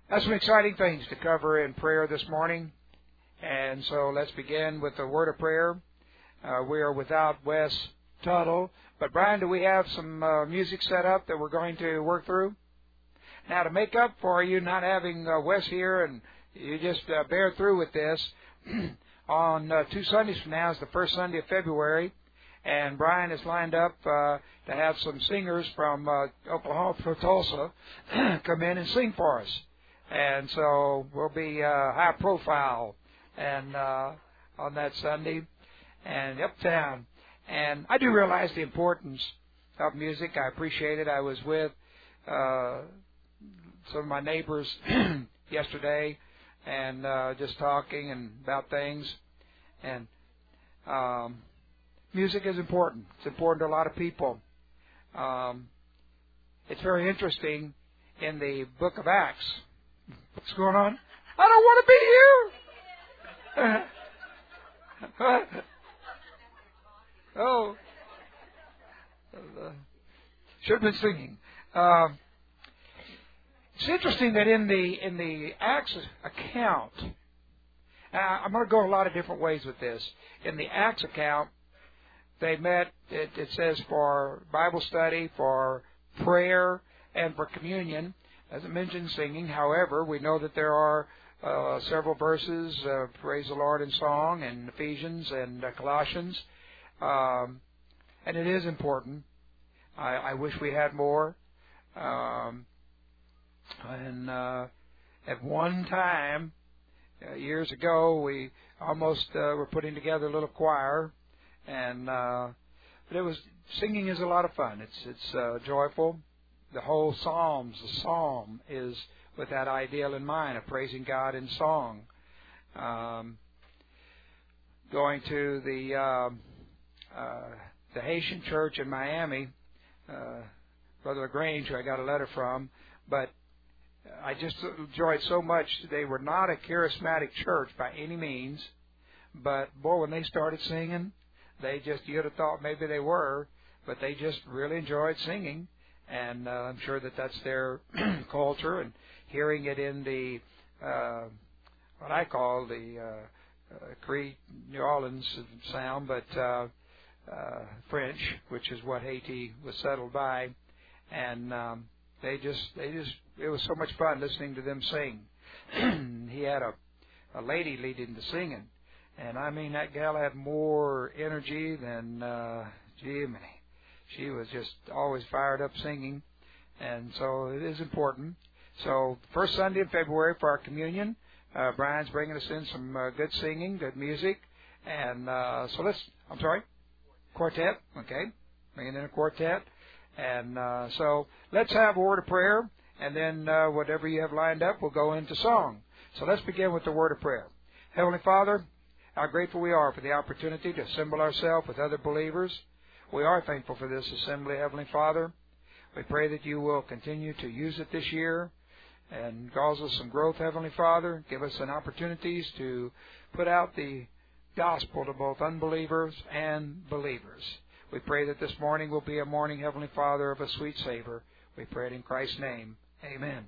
That's some exciting things to cover in prayer this morning. And so let's begin with the word of prayer. We are without Wes Tuttle. But Brian, do we have some music set up that we're going to work through? Now, to make up for you not having Wes here, and you just bear through with this, on 2 Sundays from now is the first Sunday of February, and Brian is lined up to have some singers from Oklahoma, from Tulsa, come in and sing for us. And so we'll be high profile and on that Sunday and uptown. And I do realize the importance of music. I appreciate it. I was with some of my neighbors yesterday and just talking and about things. And music is important. It's important to a lot of people. It's very interesting in the book of Acts. What's going on? I don't want to be here. Oh, should have been singing. It's interesting that in the Acts account, I'm going to go a lot of different ways with this. In the Acts account, they met. It says for Bible study, for prayer, and for communion. Doesn't mention singing. However, we know that there are several verses, praise the Lord in song, in Ephesians and Colossians. And it is important. I wish we had more. And at one time, years ago, we almost were putting together a little choir. And but it was, singing is a lot of fun. It's joyful. The whole psalm is with that ideal in mind of praising God in song. Going to the Haitian church in Miami, Brother LaGrange, who I got a letter from, but I just enjoyed so much. They were not a charismatic church by any means, but boy, when they started singing, you'd have thought maybe they were, but they just really enjoyed singing. And I'm sure that that's their culture, and hearing it in the what I call the Crete, New Orleans sound, but French, which is what Haiti was settled by, and they just it was so much fun listening to them sing. He had a lady leading the singing, and I mean that gal had more energy than Jiminy. She was just always fired up singing, and so it is important. So first Sunday in February for our communion, Brian's bringing us in some good singing, good music, and so quartet, okay, bringing in a quartet, and so let's have a word of prayer, and then whatever you have lined up, we'll go into song. So let's begin with the word of prayer. Heavenly Father, how grateful we are for the opportunity to assemble ourselves with other believers. We are thankful for this assembly, Heavenly Father. We pray that you will continue to use it this year and cause us some growth, Heavenly Father. Give us an opportunities to put out the gospel to both unbelievers and believers. We pray that this morning will be a morning, Heavenly Father, of a sweet savor. We pray it in Christ's name. Amen.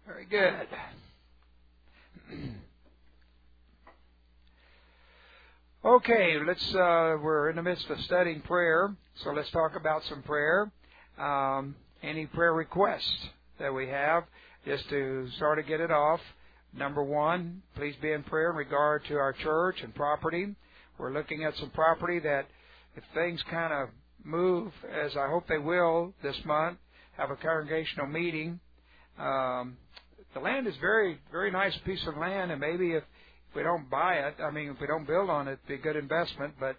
Very good. Okay, we're in the midst of studying prayer, so let's talk about some prayer. Any prayer requests that we have, just to sort of get it off. Number one, please be in prayer in regard to our church and property. We're looking at some property that, if things kind of move, as I hope they will this month, have a congregational meeting. The land is very, very nice piece of land, and maybe if we don't buy it, if we don't build on it, it'd be a good investment. But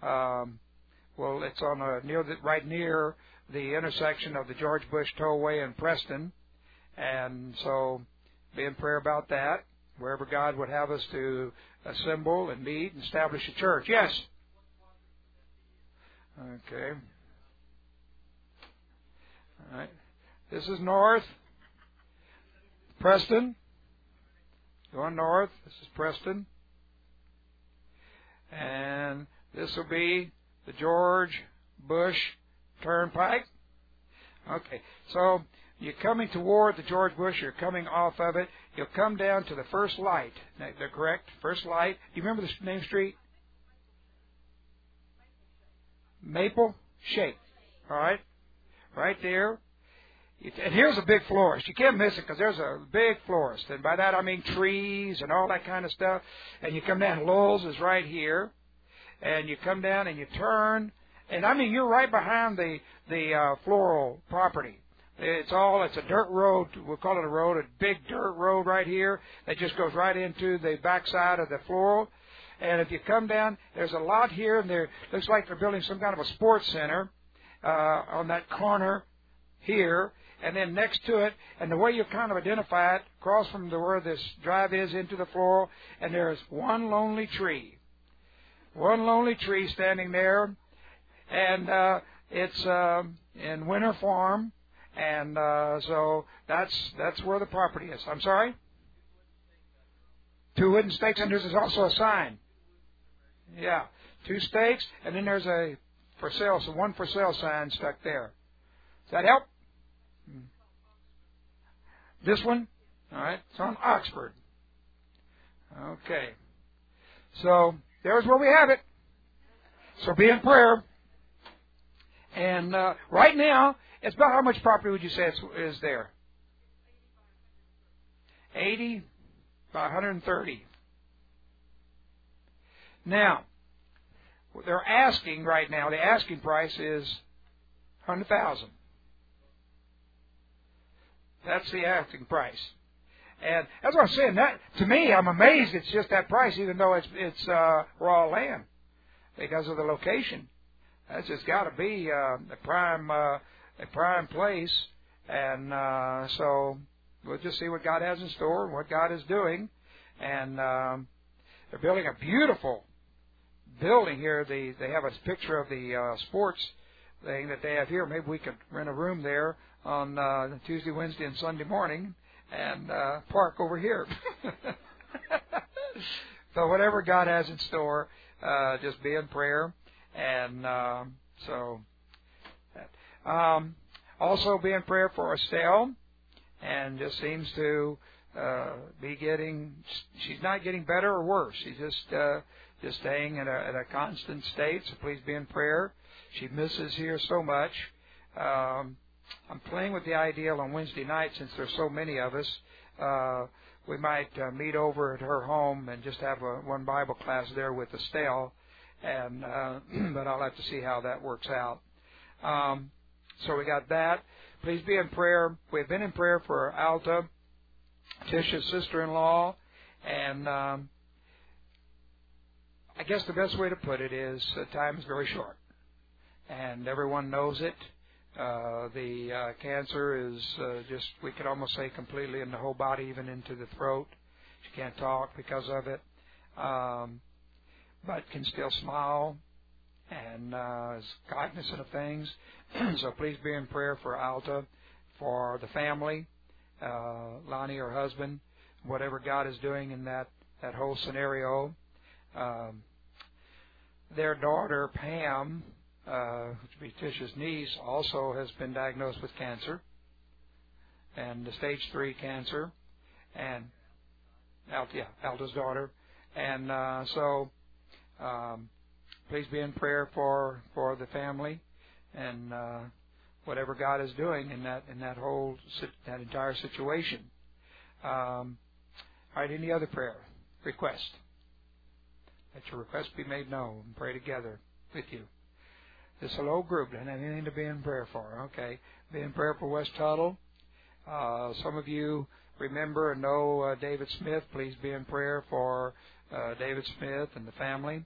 it's on right near the intersection of the George Bush Tollway and Preston, and so be in prayer about that. Wherever God would have us to assemble and meet and establish a church. Yes. Okay. All right. This is north. Preston. Going north. This is Preston. And this will be the George Bush Turnpike. Okay. So you're coming toward the George Bush. You're coming off of it. You'll come down to the first light. They're correct. First light. Do you remember the name street? Maple Shake. All right. Right there. And here's a big florist. You can't miss it because there's a big florist. And by that I mean trees and all that kind of stuff. And you come down. Lowell's is right here. And you come down and you turn. And you're right behind the floral property. It's a dirt road. We'll call it a road, a big dirt road right here that just goes right into the backside of the floral. And if you come down, there's a lot here, and looks like they're building some kind of a sports center on that corner here. And then next to it, and the way you kind of identify it, across from where this drive is into the floral, and there's one lonely tree. One lonely tree standing there. And it's in Winter Farm. And so that's where the property is. I'm sorry? 2 wooden stakes, and there's also a sign. Yeah, 2 stakes, and then there's a for sale, so one for sale sign stuck there. Does that help? This one? All right, it's on Oxford. Okay. So there's where we have it. So be in prayer. And right now, it's about how much property would you say is there? 80 by 130. Now, they're asking right now, the asking price is $100,000. That's the asking price. And as I was saying, that to me, I'm amazed it's just that price, even though it's raw land because of the location. That's just got to be a prime place, and so we'll just see what God has in store and what God is doing. And they're building a beautiful building here. They have a picture of the sports thing that they have here. Maybe we could rent a room there on Tuesday, Wednesday, and Sunday morning and park over here. So whatever God has in store, just be in prayer. And also be in prayer for Estelle, and just seems to she's not getting better or worse. She's just staying at a constant state, so please be in prayer. She misses here so much. I'm playing with the idea on Wednesday night, since there's so many of us, we might meet over at her home and just have one Bible class there with Estelle. And but I'll have to see how that works out. So we got that. Please be in prayer. We've been in prayer for Alta, Tisha's sister-in-law, and I guess the best way to put it is time is very short, and everyone knows it. The cancer is we could almost say completely in the whole body, even into the throat. She can't talk because of it. But can still smile and is cognizant of things. So please be in prayer for Alta, for the family, Lonnie, her husband, whatever God is doing in that whole scenario. Their daughter, Pam, which would be Tisha's niece, also has been diagnosed with cancer. and the stage 3 cancer, and Alta's daughter. And so please be in prayer for the family and whatever God is doing in that entire situation. All right, any other prayer request? Let your request be made known and pray together with you. This hello group doesn't have anything to be in prayer for. Okay, be in prayer for West Tuttle. Some of you remember and know David Smith. Please be in prayer for David Smith and the family.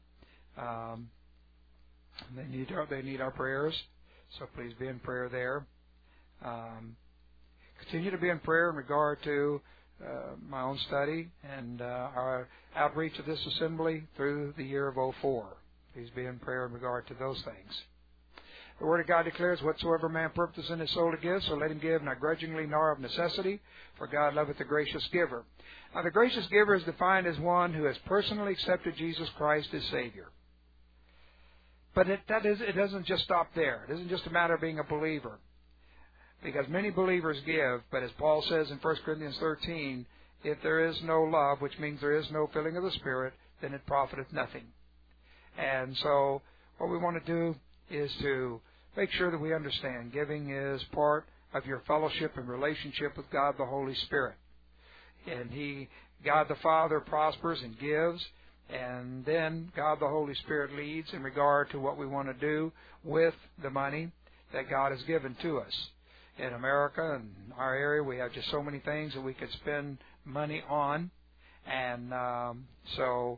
They need our prayers, so please be in prayer there. Continue to be in prayer in regard to my own study and our outreach of this assembly through the year of 2004. Please be in prayer in regard to those things. The Word of God declares, whatsoever man purposes in his soul to give, so let him give, not grudgingly nor of necessity, for God loveth the gracious giver. Now, the gracious giver is defined as one who has personally accepted Jesus Christ as Savior. But it doesn't just stop there. It isn't just a matter of being a believer. Because many believers give, but as Paul says in 1 Corinthians 13, if there is no love, which means there is no filling of the Spirit, then it profiteth nothing. And so what we want to do is to make sure that we understand giving is part of your fellowship and relationship with God the Holy Spirit. And God the Father prospers and gives, and then God the Holy Spirit leads in regard to what we want to do with the money that God has given to us. In America and our area, we have just so many things that we could spend money on, and so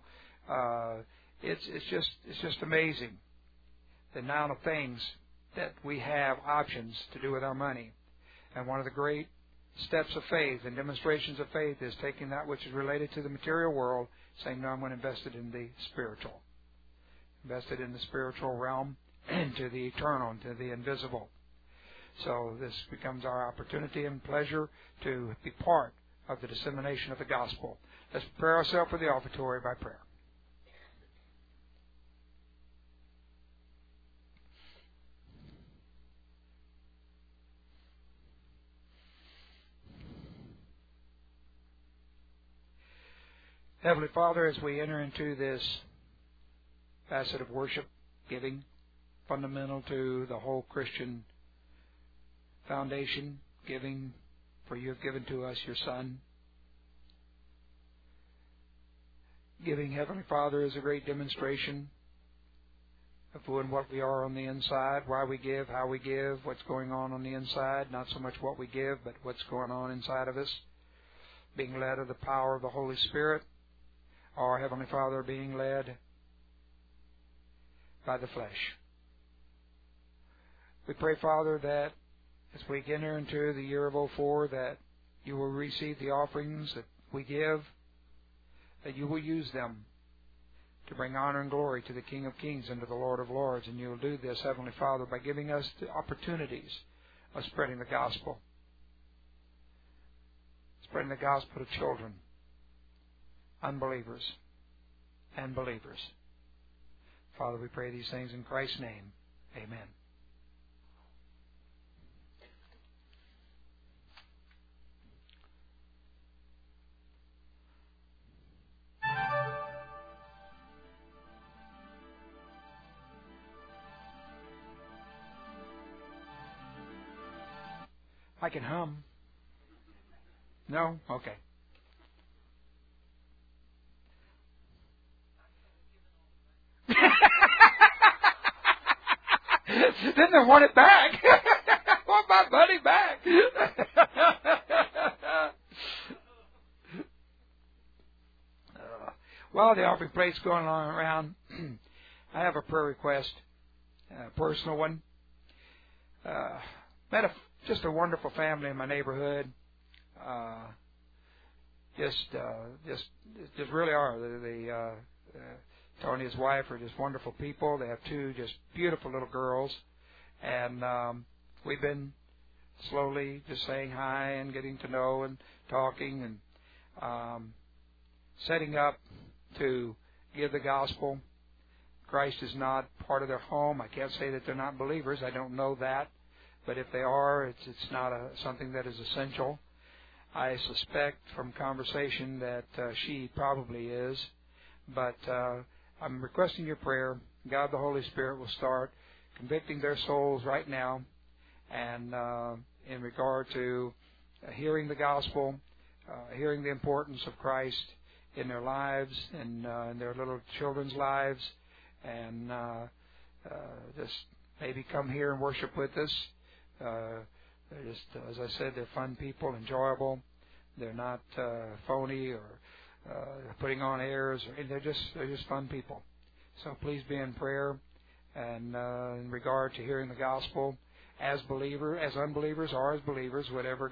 it's just amazing the amount of things that we have options to do with our money. And one of the great steps of faith and demonstrations of faith is taking that which is related to the material world, saying, no, I'm going to invest it in the spiritual. Invest it in the spiritual realm, into the eternal, into the invisible. So this becomes our opportunity and pleasure to be part of the dissemination of the gospel. Let's prepare ourselves for the offertory by prayer. Heavenly Father, as we enter into this facet of worship, giving, fundamental to the whole Christian foundation, giving, for you have given to us your Son. Giving, Heavenly Father, is a great demonstration of who and what we are on the inside, why we give, how we give, what's going on the inside, not so much what we give, but what's going on inside of us, being led of the power of the Holy Spirit, or, Heavenly Father, being led by the flesh. We pray, Father, that as we enter into the year of 2004, that you will receive the offerings that we give, that you will use them to bring honor and glory to the King of Kings and to the Lord of Lords. And you will do this, Heavenly Father, by giving us the opportunities of spreading the gospel. Spreading the gospel to children, unbelievers, and believers. Father, we pray these things in Christ's name. Amen. I can hum. No? Okay. Then they want it back. I want my money back. While the offering plate's going on around, I have a prayer request, a personal one. Met just a wonderful family in my neighborhood. Just really are. Tony and his wife are just wonderful people. They have two just beautiful little girls. And we've been slowly just saying hi and getting to know and talking and setting up to give the gospel. Christ is not part of their home. I can't say that they're not believers. I don't know that. but if they are, it's not something that is essential. I suspect from conversation that she probably is, but I'm requesting your prayer. God the Holy Spirit will start convicting their souls right now, and in regard to hearing the gospel, hearing the importance of Christ in their lives and in their little children's lives, and just maybe come here and worship with us. They're just, as I said, they're fun people, enjoyable. They're not phony or putting on airs. They're just fun people. So please be in prayer, and in regard to hearing the gospel as unbelievers or as believers, whatever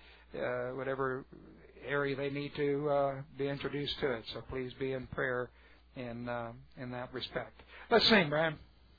area they need to be introduced to it. So please be in prayer in that respect. Let's sing, Brian.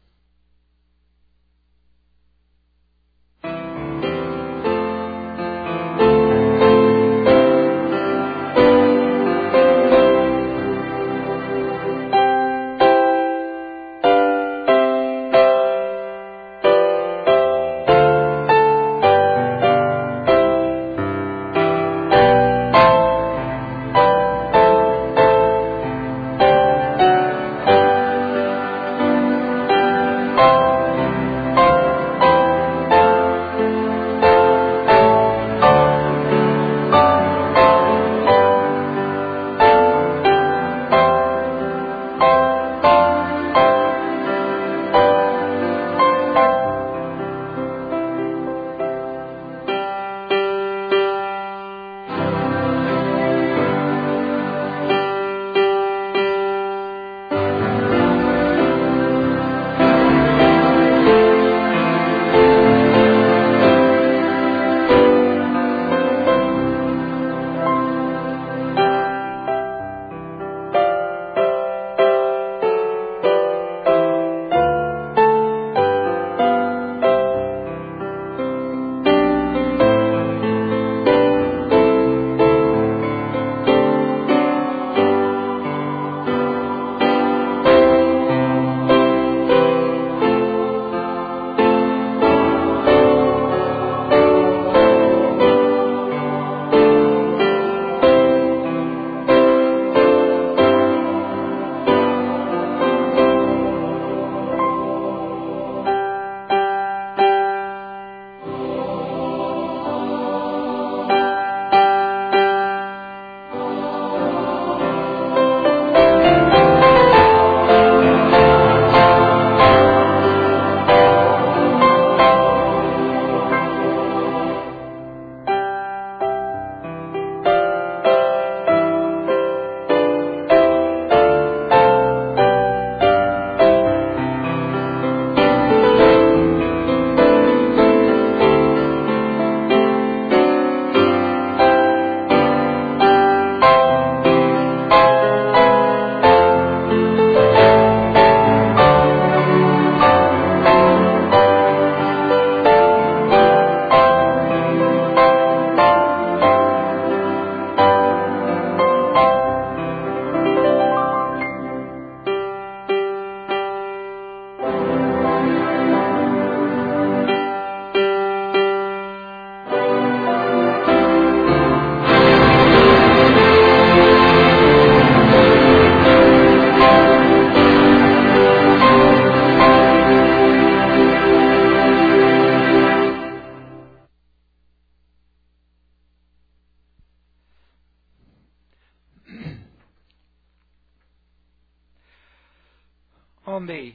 On the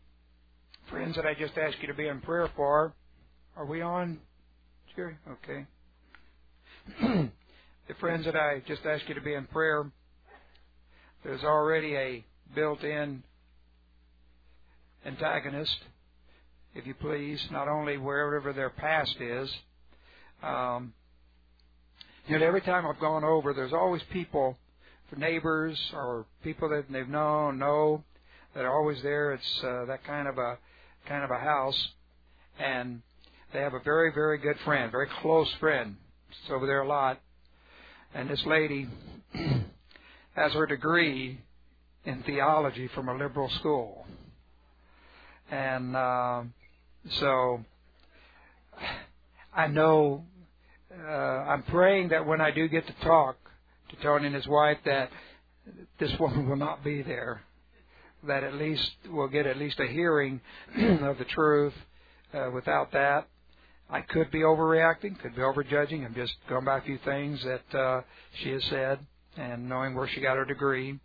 friends that I just asked you to be in prayer for, are we on, Jerry? Okay. The friends that I just asked you to be in prayer, there's already a built-in antagonist, if you please, not only wherever their past is. Every time I've gone over, there's always people, neighbors or people that they've know that are always there. It's that kind of a house, and they have a very, very good friend, very close friend. It's over there a lot, and this lady has her degree in theology from a liberal school, and so I know I'm praying that when I do get to talk to Tony and his wife, that this woman will not be there. That at least we'll get at least a hearing of the truth. Without that, I could be overreacting, could be overjudging. I'm just going by a few things that she has said and knowing where she got her degree.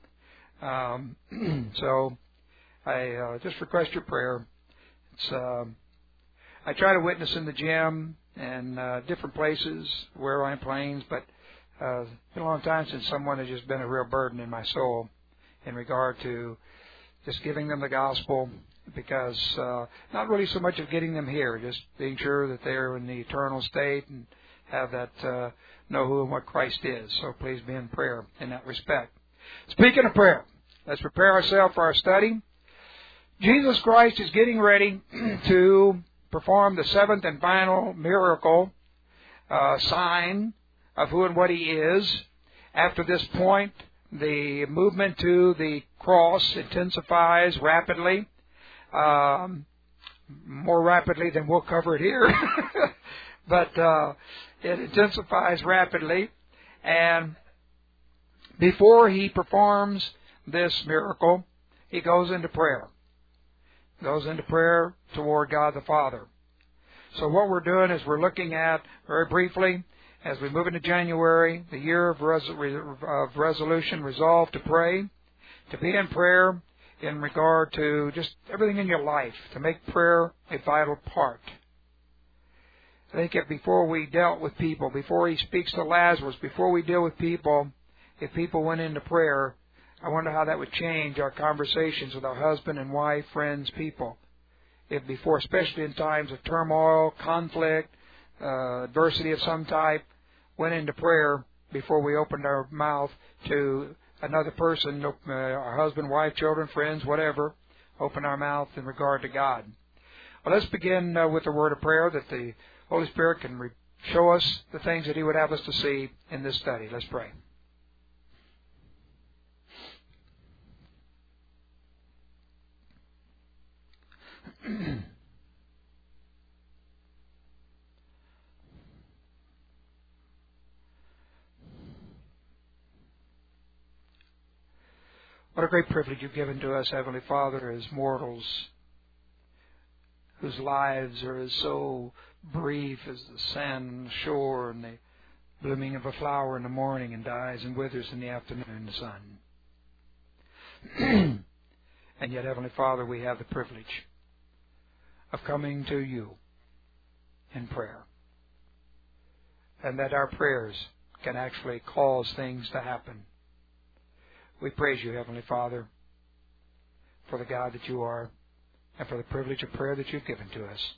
So I just request your prayer. It's I try to witness in the gym and different places where I'm Plains, but it's been a long time since someone has just been a real burden in my soul in regard to just giving them the gospel, because not really so much of getting them here, just being sure that they're in the eternal state and have that know who and what Christ is. So please be in prayer in that respect. Speaking of prayer, let's prepare ourselves for our study. Jesus Christ is getting ready to perform the seventh and final miracle, sign of who and what He is. After this point, the movement to the cross intensifies rapidly, more rapidly than we'll cover it here, but it intensifies rapidly. And before He performs this miracle, He goes into prayer. Goes into prayer toward God the Father. So what we're doing is we're looking at, very briefly, as we move into January, the year of resolution, resolve to pray, to be in prayer in regard to just everything in your life, to make prayer a vital part. I think if before we dealt with people, before He speaks to Lazarus, before we deal with people, if people went into prayer, I wonder how that would change our conversations with our husband and wife, friends, people. If before, especially in times of turmoil, conflict, adversity of some type, went into prayer before we opened our mouth to another person, our husband, wife, children, friends, whatever, open our mouth in regard to God. Well, let's begin with a word of prayer that the Holy Spirit can show us the things that He would have us to see in this study. Let's pray. What a great privilege you've given to us, Heavenly Father, as mortals whose lives are as so brief as the sand on the shore and the blooming of a flower in the morning and dies and withers in the afternoon in the sun. And yet, Heavenly Father, we have the privilege of coming to You in prayer, and that our prayers can actually cause things to happen. We praise You, Heavenly Father, for the God that You are and for the privilege of prayer that You've given to us.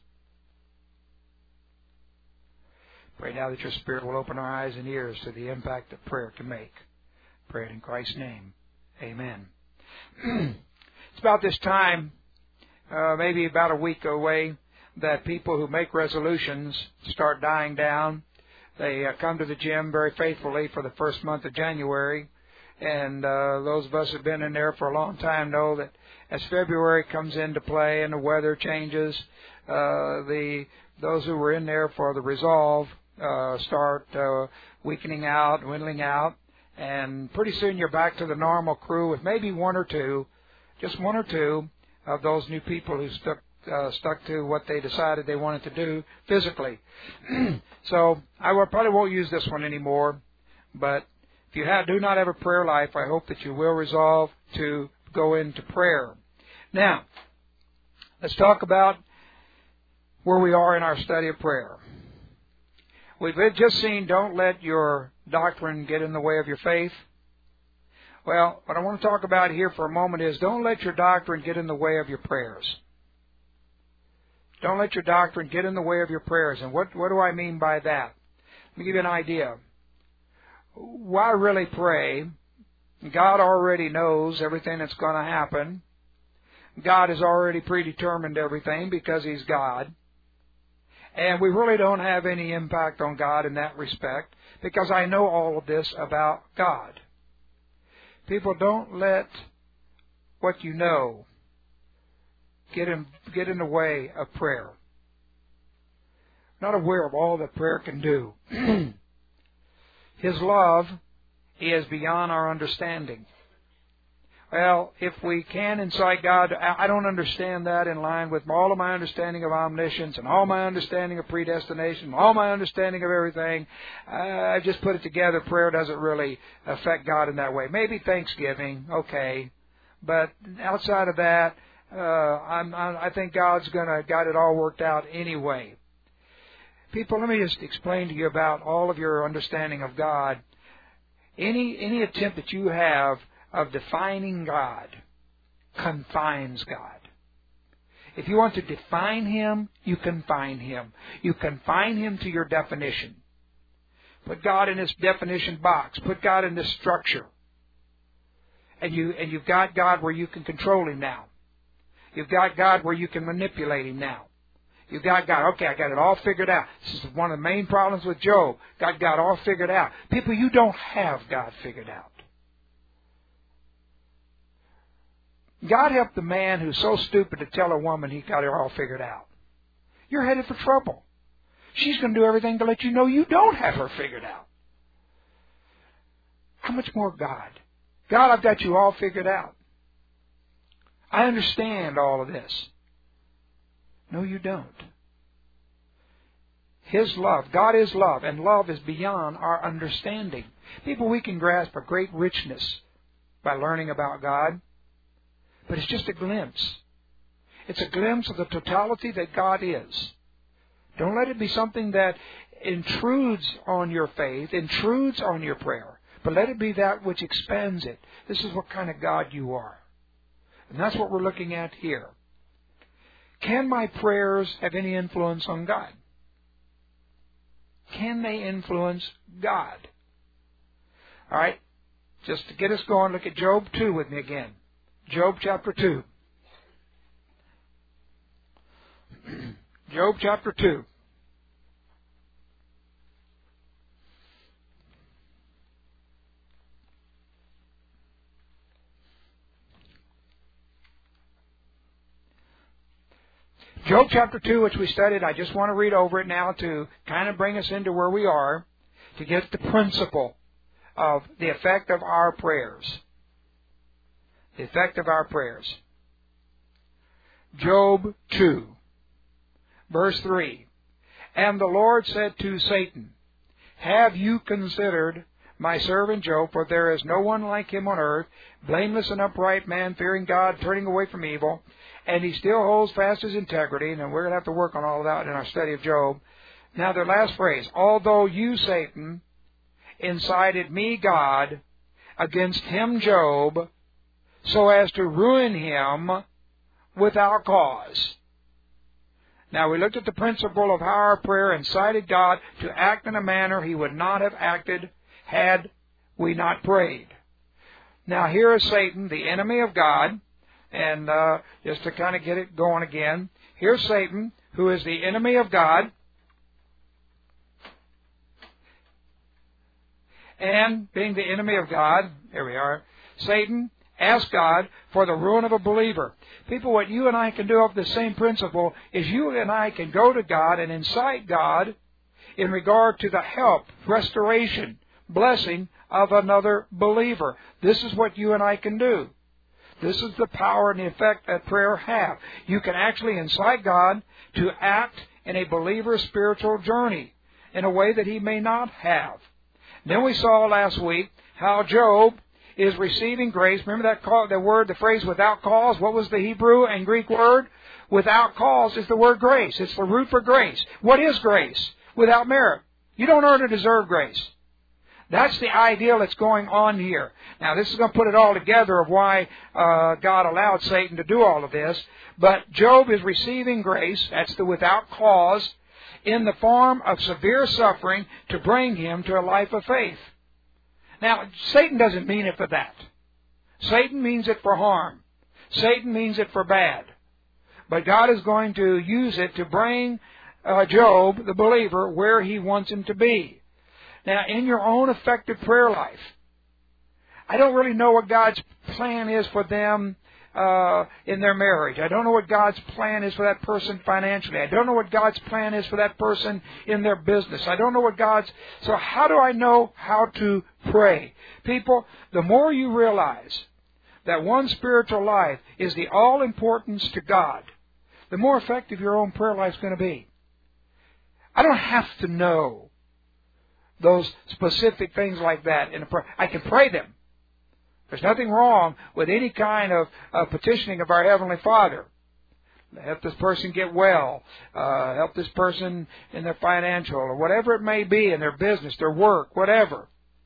Pray now that Your Spirit will open our eyes and ears to the impact that prayer can make. Pray it in Christ's name. Amen. It's about this time, maybe about a week away, that people who make resolutions start dying down. They come to the gym very faithfully for the first month of January. And those of us who have been in there for a long time know that as February comes into play and the weather changes, those who were in there for the resolve start weakening out, dwindling out, and pretty soon you're back to the normal crew with maybe one or two, just one or two of those new people who stuck to what they decided they wanted to do physically. So I probably won't use this one anymore, but if you do not have a prayer life, I hope that you will resolve to go into prayer. Now, let's talk about where we are in our study of prayer. We've just seen, don't let your doctrine get in the way of your faith. Well, what I want to talk about here for a moment is don't let your doctrine get in the way of your prayers. Don't let your doctrine get in the way of your prayers. And what do I mean by that? Let me give you an idea. Why really pray? God already knows everything that's going to happen. God has already predetermined everything because He's God. And we really don't have any impact on God in that respect because I know all of this about God. People, don't let what you know get in the way of prayer. not aware of all that prayer can do. His love is beyond our understanding. Well, if we can incite God, I don't understand that in line with all of my understanding of omniscience and all my understanding of predestination, all my understanding of everything. I just put it together. Prayer doesn't really affect God in that way. Maybe Thanksgiving, okay. But outside of that, I think God's got it all worked out anyway. People, let me just explain to you about all of your understanding of God. Any attempt that you have of defining God confines God. If you want to define Him, you confine Him. You confine Him to your definition. Put God in this definition box. Put God in this structure. And you've got God where you can control Him now. You've got God where you can manipulate Him now. You've got God, okay, I got it all figured out. This is one of the main problems with Job. Got God all figured out. People, you don't have God figured out. God help the man who's so stupid to tell a woman he got it all figured out. You're headed for trouble. She's going to do everything to let you know you don't have her figured out. How much more God? God, I've got you all figured out. I understand all of this. No, you don't. His love, God is love, and love is beyond our understanding. People, we can grasp a great richness by learning about God, but it's just a glimpse. It's a glimpse of the totality that God is. Don't let it be something that intrudes on your faith, intrudes on your prayer, but let it be that which expands it. This is what kind of God you are. And that's what we're looking at here. Can my prayers have any influence on God? Can they influence God? All right, just to get us going, look at Job 2 with me again. Job chapter 2. Job chapter 2. Job chapter 2, which we studied, I just want to read over it now to kind of bring us into where we are, to get the principle of the effect of our prayers. The effect of our prayers. Job 2, verse 3. And the Lord said to Satan, Have you considered my servant Job? For there is no one like him on earth, blameless and upright man, fearing God, turning away from evil. And he still holds fast his integrity, and we're going to have to work on all of that in our study of Job. Now, the last phrase, although you, Satan, incited me, God, against him, Job, so as to ruin him without cause. Now, we looked at the principle of how our prayer incited God to act in a manner He would not have acted had we not prayed. Now, here is Satan, the enemy of God. And just to kind of get it going again, here's Satan, who is the enemy of God. And being the enemy of God, here we are, Satan asked God for the ruin of a believer. People, what you and I can do of the same principle is you and I can go to God and incite God in regard to the help, restoration, blessing of another believer. This is what you and I can do. This is the power and the effect that prayer have. You can actually incite God to act in a believer's spiritual journey in a way that he may not have. Then we saw last week how Job is receiving grace. Remember the phrase without cause? What was the Hebrew and Greek word? Without cause is the word grace. It's the root for grace. What is grace? Without merit. You don't earn or deserve grace. That's the ideal that's going on here. Now, this is going to put it all together of why God allowed Satan to do all of this. But Job is receiving grace, that's the without cause, in the form of severe suffering to bring him to a life of faith. Now, Satan doesn't mean it for that. Satan means it for harm. Satan means it for bad. But God is going to use it to bring Job, the believer, where He wants him to be. Now, in your own effective prayer life, I don't really know what God's plan is for them in their marriage. I don't know what God's plan is for that person financially. I don't know what God's plan is for that person in their business. I don't know what So how do I know how to pray? People, the more you realize that one's spiritual life is the all-importance to God, the more effective your own prayer life is going to be. I don't have to know those specific things like that in a prayer. I can pray them. There's nothing wrong with any kind of petitioning of our Heavenly Father. Help this person get well. Help this person in their financial or whatever it may be in their business, their work, whatever.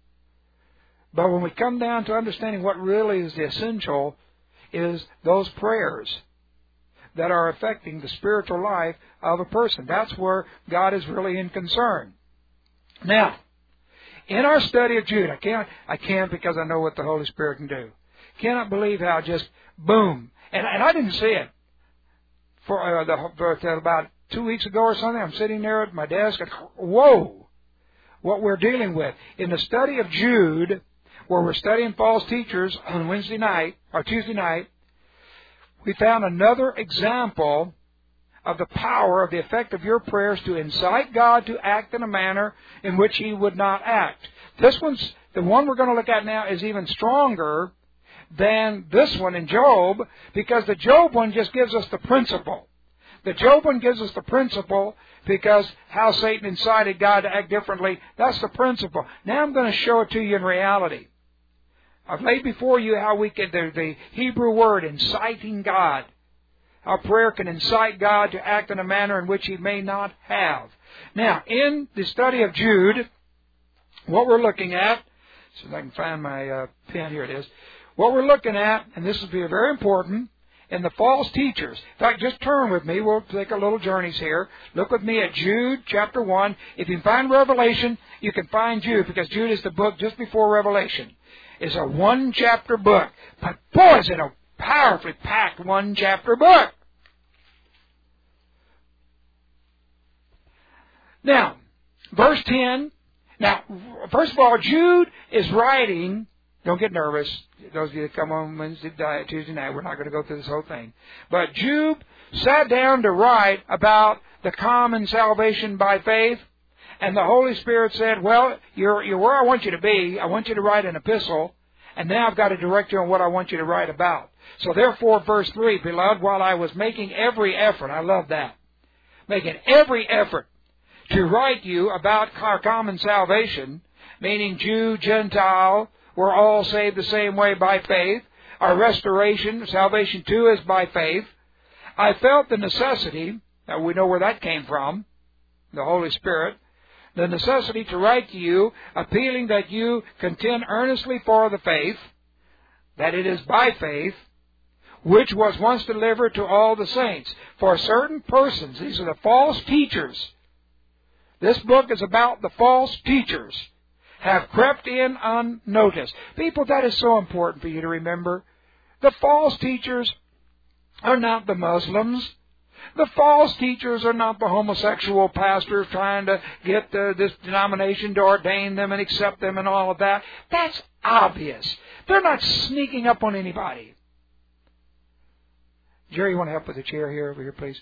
But when we come down to understanding what really is the essential is those prayers that are affecting the spiritual life of a person. That's where God is really in concern. Now, in our study of Jude, I can't because I know what the Holy Spirit can do. Cannot believe how just boom. And I didn't see it for about 2 weeks ago or something. I'm sitting there at my desk and whoa, what we're dealing with. In the study of Jude, where we're studying false teachers on Wednesday night or Tuesday night, we found another example of the power of the effect of your prayers to incite God to act in a manner in which He would not act. This one's, the one we're going to look at now, is even stronger than this one in Job, because the Job one just gives us the principle. The Job one gives us the principle because how Satan incited God to act differently, that's the principle. Now I'm going to show it to you in reality. I've laid before you how we can, the Hebrew word, inciting God. How prayer can incite God to act in a manner in which He may not have. Now, in the study of Jude, what we're looking at, so if I can find my pen, here it is. What we're looking at, and this will be very important, in the false teachers. In fact, just turn with me. We'll take a little journeys here. Look with me at Jude chapter 1. If you can find Revelation, you can find Jude, because Jude is the book just before Revelation. It's a one-chapter book. But boy, is it a powerfully packed one-chapter book. Now, verse 10. Now, first of all, Jude is writing. Don't get nervous. Those of you that come on Tuesday night, we're not going to go through this whole thing. But Jude sat down to write about the common salvation by faith. And the Holy Spirit said, well, you're where I want you to be. I want you to write an epistle. And now I've got to direct you on what I want you to write about. So therefore, verse 3, beloved, while I was making every effort, I love that, making every effort to write you about our common salvation, meaning Jew, Gentile, we're all saved the same way by faith. Our restoration, salvation too, is by faith. I felt the necessity, now we know where that came from, the Holy Spirit, the necessity to write to you, appealing that you contend earnestly for the faith, that it is by faith, which was once delivered to all the saints. For certain persons, these are the false teachers. This book is about the false teachers, have crept in unnoticed. People, that is so important for you to remember. The false teachers are not the Muslims. The false teachers are not the homosexual pastors trying to get this denomination to ordain them and accept them and all of that. That's obvious. They're not sneaking up on anybody. Jerry, you want to help with the chair here, over here, please?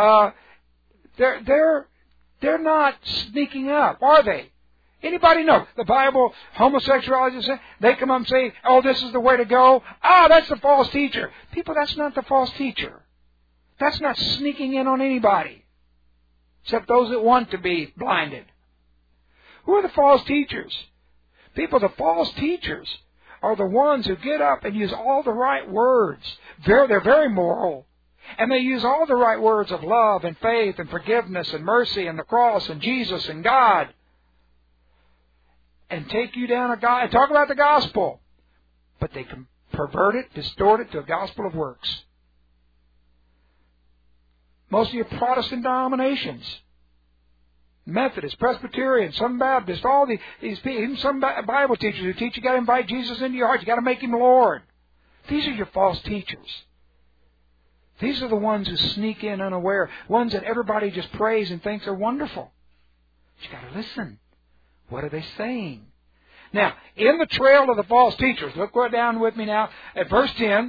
They're not sneaking up, are they? Anybody know? The Bible, homosexuality, they come up and say, oh, this is the way to go. That's the false teacher. People, that's not the false teacher. That's not sneaking in on anybody, except those that want to be blinded. Who are the false teachers? People, the false teachers are the ones who get up and use all the right words. They're very moral. And they use all the right words of love and faith and forgiveness and mercy and the cross and Jesus and God. And take you down and talk about the gospel. But they can pervert it, distort it to a gospel of works. Most of your Protestant denominations, Methodist, Presbyterian, some Baptist, all these people, even some Bible teachers who teach you got to invite Jesus into your heart. You got to make Him Lord. These are your false teachers. These are the ones who sneak in unaware, ones that everybody just praise and thinks are wonderful. But you got to listen. What are they saying? Now, in the trail of the false teachers, look down with me now at verse 10.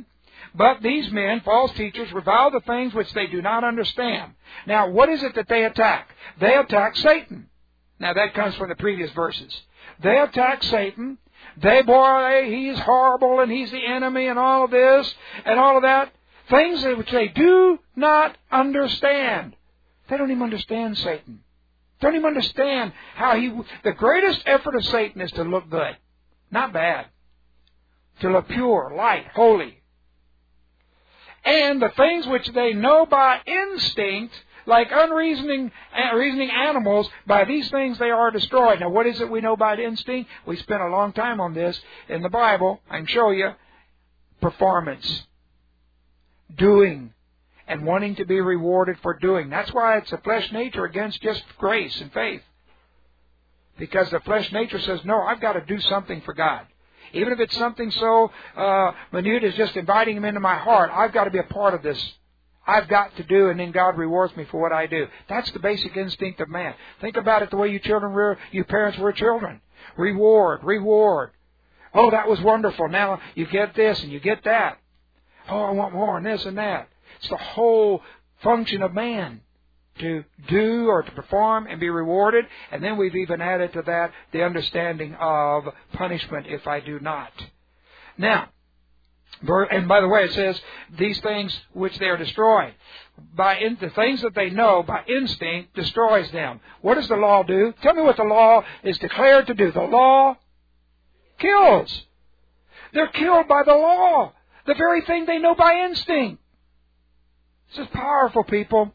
But these men, false teachers, revile the things which they do not understand. Now, what is it that they attack? They attack Satan. Now, that comes from the previous verses. They attack Satan. He's horrible and he's the enemy and all of this and all of that. Things which they do not understand. They don't even understand Satan. Don't even understand how the greatest effort of Satan is to look good. Not bad. To look pure, light, holy. And the things which they know by instinct, like reasoning animals, by these things they are destroyed. Now, what is it we know by instinct? We spent a long time on this in the Bible. I can show you. Performance. Doing. And wanting to be rewarded for doing. That's why it's the flesh nature against just grace and faith. Because the flesh nature says, no, I've got to do something for God. Even if it's something so minute as just inviting Him into my heart, I've got to be a part of this. I've got to do, and then God rewards me for what I do. That's the basic instinct of man. Think about it the way you parents were children. Reward, reward. Oh, that was wonderful. Now you get this and you get that. Oh, I want more and this and that. It's the whole function of man, to do or to perform and be rewarded. And then we've even added to that the understanding of punishment if I do not. Now, and by the way, it says these things which they are destroyed. The things that they know by instinct destroys them. What does the law do? Tell me what the law is declared to do. The law kills. They're killed by the law. The very thing they know by instinct. This is powerful, people.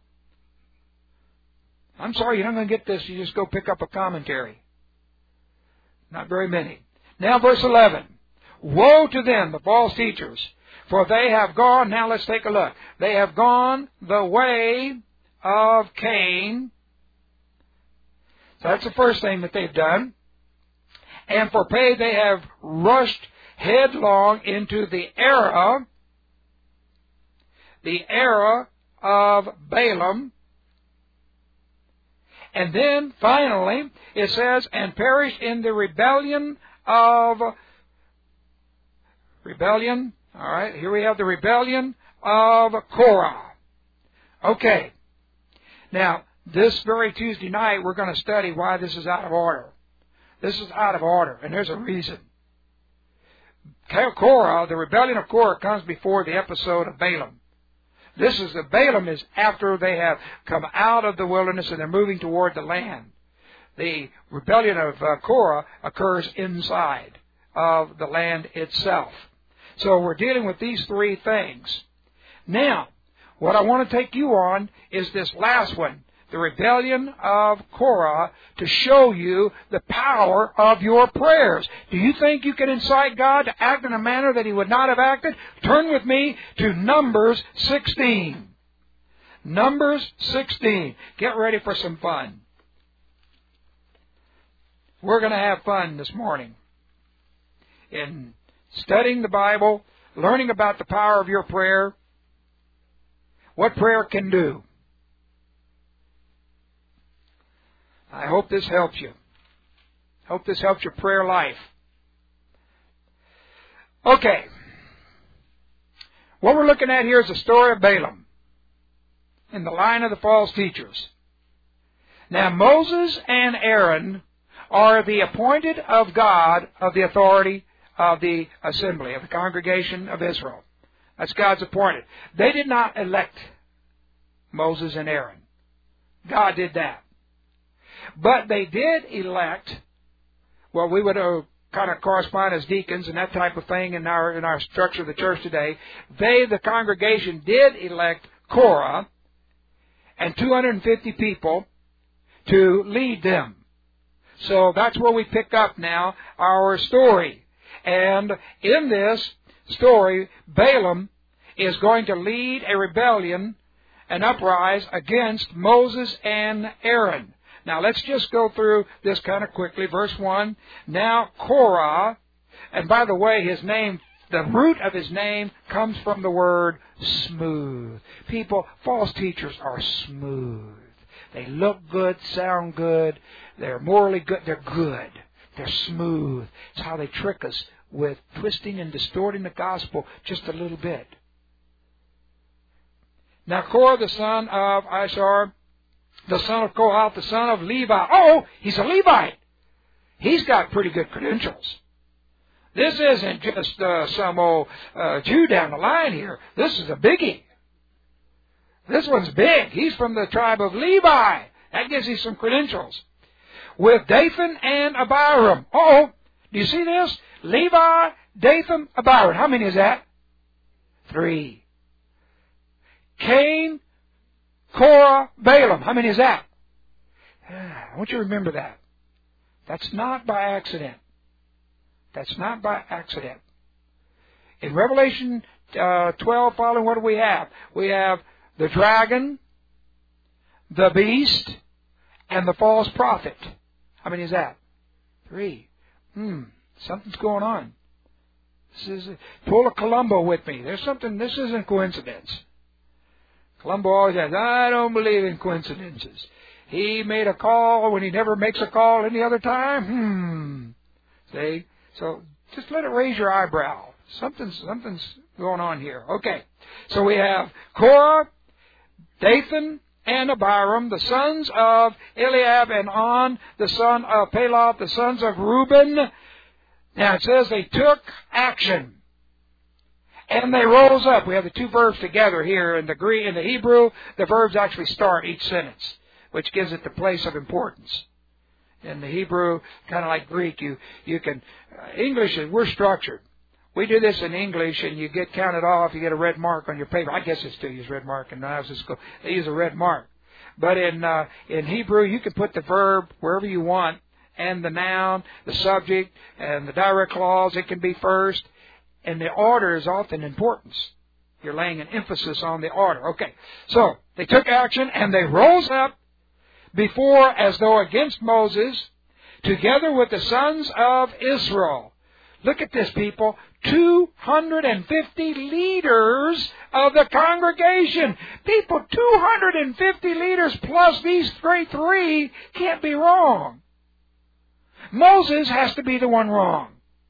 I'm sorry, you're not going to get this. You just go pick up a commentary. Not very many. Now, verse 11. Woe to them, the false teachers, for they have gone, now let's take a look. They have gone the way of Cain. So that's the first thing that they've done. And for pay they have rushed headlong into the error of Balaam. And then, finally, it says, and perished in the rebellion. All right, here we have the rebellion of Korah. Okay. Now, this very Tuesday night, we're going to study why this is out of order. This is out of order, and there's a reason. Korah, the rebellion of Korah, comes before the episode of Balaam. Balaam is after they have come out of the wilderness and they're moving toward the land. The rebellion of Korah occurs inside of the land itself. So we're dealing with these three things. Now, what I want to take you on is this last one, the rebellion of Korah, to show you the power of your prayers. Do you think you can incite God to act in a manner that He would not have acted? Turn with me to Numbers 16. Numbers 16. Get ready for some fun. We're going to have fun this morning in studying the Bible, learning about the power of your prayer, what prayer can do. I hope this helps you. Hope this helps your prayer life. Okay. What we're looking at here is the story of Balaam in the line of the false teachers. Now, Moses and Aaron are the appointed of God of the authority of the assembly, of the congregation of Israel. That's God's appointed. They did not elect Moses and Aaron. God did that. But they did elect, well, we would kind of correspond as deacons and that type of thing in our structure of the church today. They, the congregation, did elect Korah and 250 people to lead them. So that's where we pick up now our story. And in this story, Balaam is going to lead a rebellion, an uprising against Moses and Aaron. Now, let's just go through this kind of quickly. Verse 1, now Korah, and by the way, his name, the root of his name comes from the word smooth. People, false teachers are smooth. They look good, sound good, they're morally good, they're good. They're smooth. It's how they trick us with twisting and distorting the gospel just a little bit. Now Korah, the son of Ishar, the son of Kohath, the son of Levi. Oh, he's a Levite. He's got pretty good credentials. This isn't just some old Jew down the line here. This is a biggie. This one's big. He's from the tribe of Levi. That gives you some credentials. With Dathan and Abiram. Uh-oh. Do you see this? Levi, Dathan, Abiram. How many is that? 3. Cain, Korah, Balaam. How many is that? I want you to remember that. That's not by accident. That's not by accident. In Revelation 12 following, what do we have? We have the dragon, the beast, and the false prophet. How many is that? 3. Something's going on. Pull a Columbo with me. There's something, this isn't coincidence. Columbo always says, I don't believe in coincidences. He made a call when he never makes a call any other time. See? So just let it raise your eyebrow. Something's going on here. Okay. So we have Korah, Dathan, and Abiram, the sons of Eliab, and On, the son of Peloth, the sons of Reuben. Now it says they took action. And they rose up. We have the two verbs together here in the Greek, in the Hebrew. The verbs actually start each sentence, which gives it the place of importance. In the Hebrew, kind of like Greek, you can, English, we're structured. We do this in English, and you get counted off, you get a red mark on your paper. I guess they still use red mark, and when I was in school, they use a red mark. But in Hebrew, you can put the verb wherever you want, and the noun, the subject, and the direct clause. It can be first, and the order is often importance. You're laying an emphasis on the order. Okay, so they took action, and they rose up before as though against Moses, together with the sons of Israel. Look at this, people. 250 leaders of the congregation. People, 250 leaders plus these three can't be wrong. Moses has to be the one wrong.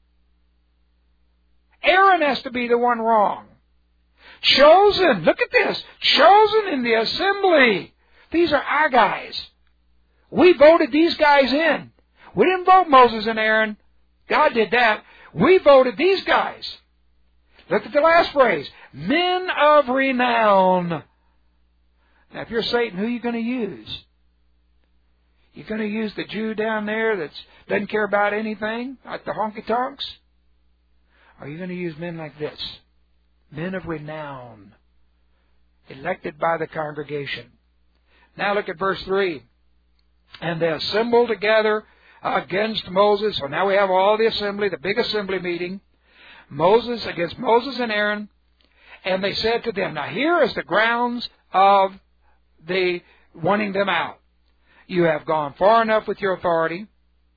Aaron has to be the one wrong. Chosen, look at this. Chosen in the assembly. These are our guys. We voted these guys in. We didn't vote Moses and Aaron. God did that. We voted these guys. Look at the last phrase. Men of renown. Now, if you're Satan, who are you going to use? You're going to use the Jew down there that doesn't care about anything, like the honky-tonks? Or are you going to use men like this? Men of renown. Elected by the congregation. Now look at verse 3. And they assembled together against Moses. So now we have all the assembly, the big assembly meeting. Moses against Moses and Aaron. And they said to them, now here is the grounds of the wanting them out. You have gone far enough with your authority.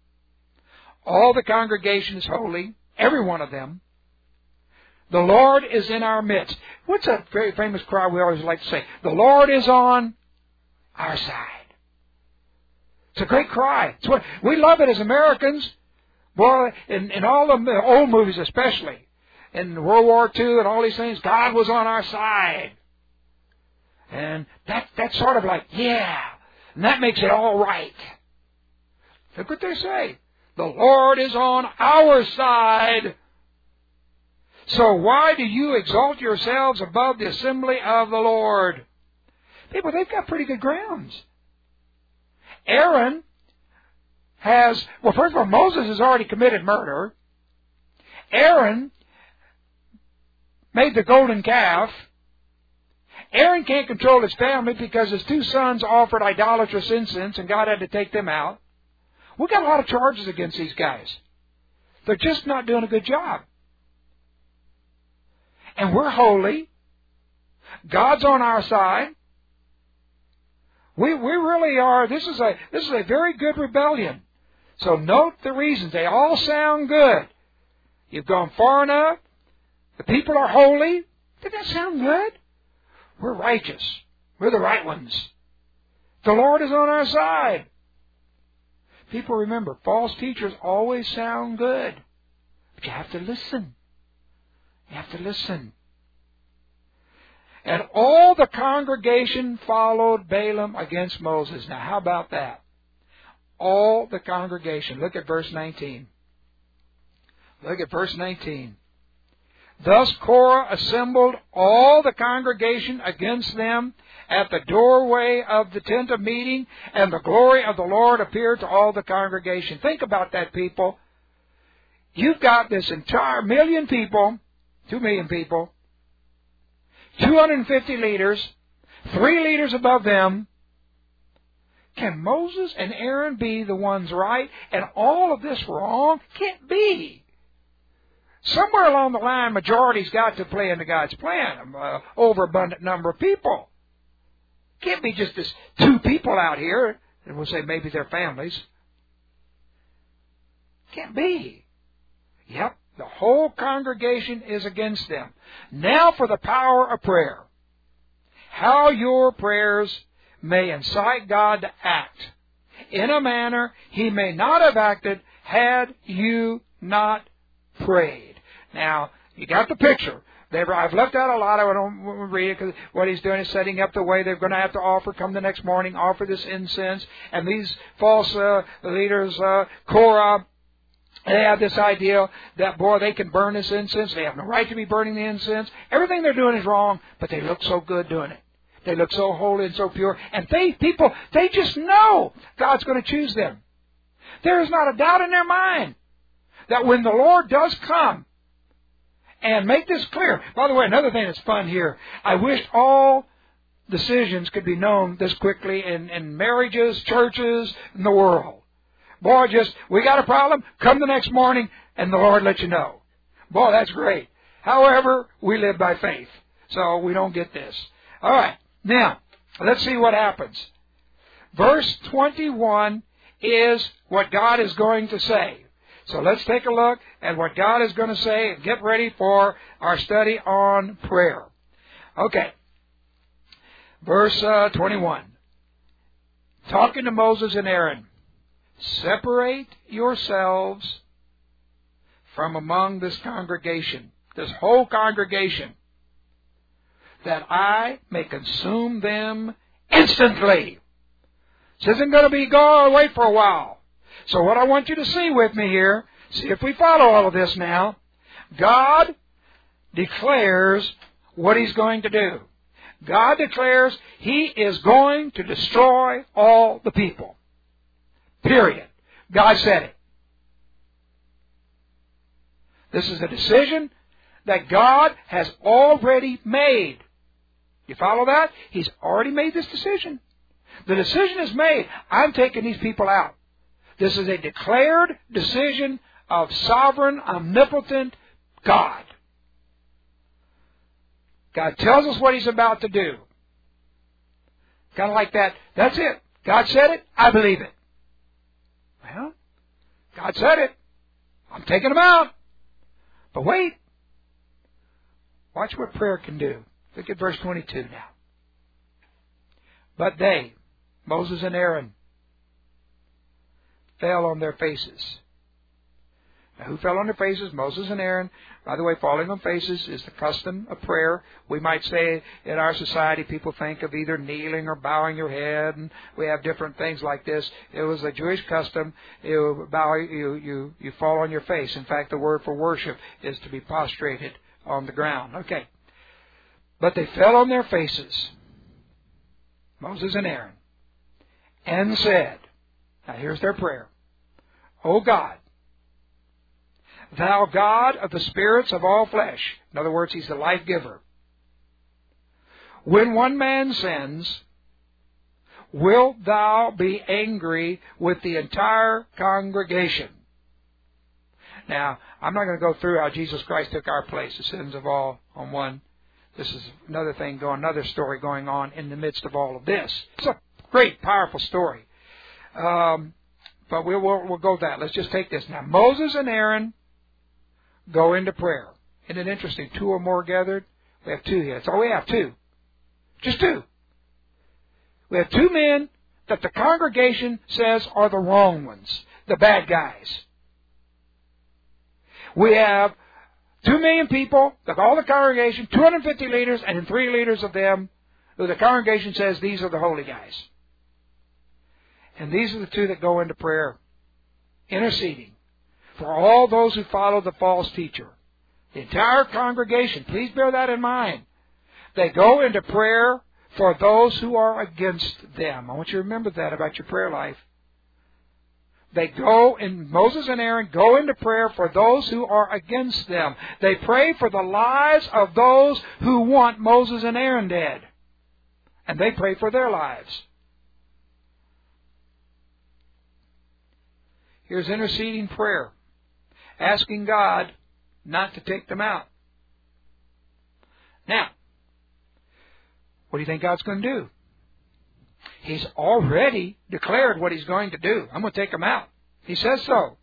All the congregation is holy, every one of them. The Lord is in our midst. What's that very famous cry we always like to say? The Lord is on our side. It's a great cry. It's what, we love it as Americans. Boy, in all the old movies especially, in World War II and all these things, God was on our side. And that's sort of like, yeah. And that makes it all right. Look what they say. The Lord is on our side. So why do you exalt yourselves above the assembly of the Lord? People, they've got pretty good grounds. Aaron has, well, first of all, Moses has already committed murder. Aaron made the golden calf. Aaron can't control his family because his two sons offered idolatrous incense and God had to take them out. We've got a lot of charges against these guys. They're just not doing a good job. And we're holy. God's on our side. We really are. This is a very good rebellion. So note the reasons. They all sound good. You've gone far enough. The people are holy. Did that sound good? We're righteous. We're the right ones. The Lord is on our side. People, remember, false teachers always sound good. But you have to listen. You have to listen. And all the congregation followed Balaam against Moses. Now, how about that? All the congregation. Look at verse 19. Look at verse 19. Thus Korah assembled all the congregation against them at the doorway of the tent of meeting, and the glory of the Lord appeared to all the congregation. Think about that, people. You've got this entire 2 million people, 250 leaders, 3 leaders above them. Can Moses and Aaron be the ones right and all of this wrong? Can't be. Somewhere along the line, majority's got to play into God's plan. Overabundant number of people. Can't be just this 2 people out here, and we'll say maybe their families. Can't be. Yep, the whole congregation is against them. Now for the power of prayer. How your prayers may incite God to act in a manner He may not have acted had you not prayed. Now, you got the picture. I've left out a lot. I don't read it because what he's doing is setting up the way they're going to have to offer, come the next morning, offer this incense. And these false leaders, Korah, they have this idea that, boy, they can burn this incense. They have no right to be burning the incense. Everything they're doing is wrong, but they look so good doing it. They look so holy and so pure. And people, they just know God's going to choose them. There is not a doubt in their mind that when the Lord does come and make this clear. By the way, another thing that's fun here, I wish all decisions could be known this quickly in marriages, churches, in the world. Boy, we got a problem, come the next morning, and the Lord let you know. Boy, that's great. However, we live by faith, so we don't get this. All right, now, let's see what happens. Verse 21 is what God is going to say. So let's take a look at what God is going to say and get ready for our study on prayer. Okay, verse 21. Talking to Moses and Aaron. Separate yourselves from among this congregation, this whole congregation, that I may consume them instantly. This isn't going to be go away for a while. So what I want you to see with me here, see if we follow all of this now. God declares what He's going to do. God declares He is going to destroy all the people. Period. God said it. This is a decision that God has already made. You follow that? He's already made this decision. The decision is made. I'm taking these people out. This is a declared decision of sovereign, omnipotent God. God tells us what He's about to do. Kind of like that. That's it. God said it. I believe it. Well, God said it. I'm taking them out. But wait. Watch what prayer can do. Look at verse 22 now. But they, Moses and Aaron, fell on their faces. Now, who fell on their faces? Moses and Aaron. By the way, falling on faces is the custom of prayer. We might say in our society, people think of either kneeling or bowing your head, and we have different things like this. It was a Jewish custom. You fall on your face. In fact, the word for worship is to be prostrated on the ground. Okay. But they fell on their faces, Moses and Aaron, and said, now here's their prayer, O God, Thou God of the spirits of all flesh. In other words, He's the life giver. When one man sins, wilt Thou be angry with the entire congregation? Now, I'm not going to go through how Jesus Christ took our place, the sins of all on one. This is another story going on in the midst of all of this. It's a great, powerful story. But we'll go with that. Let's just take this now. Moses and Aaron go into prayer. Isn't it interesting? 2 or more gathered. We have 2 here. That's all we have, 2. Just 2. We have 2 men that the congregation says are the wrong ones, the bad guys. We have 2 million people, all the congregation, 250 leaders, and then 3 leaders of them, who the congregation says these are the holy guys. And these are the 2 that go into prayer, interceding for all those who follow the false teacher. The entire congregation, please bear that in mind. They go into prayer for those who are against them. I want you to remember that about your prayer life. They go, and Moses and Aaron go into prayer for those who are against them. They pray for the lives of those who want Moses and Aaron dead. And they pray for their lives. Here's interceding prayer, asking God not to take them out. Now, what do you think God's going to do? He's already declared what He's going to do. I'm going to take them out. He says so.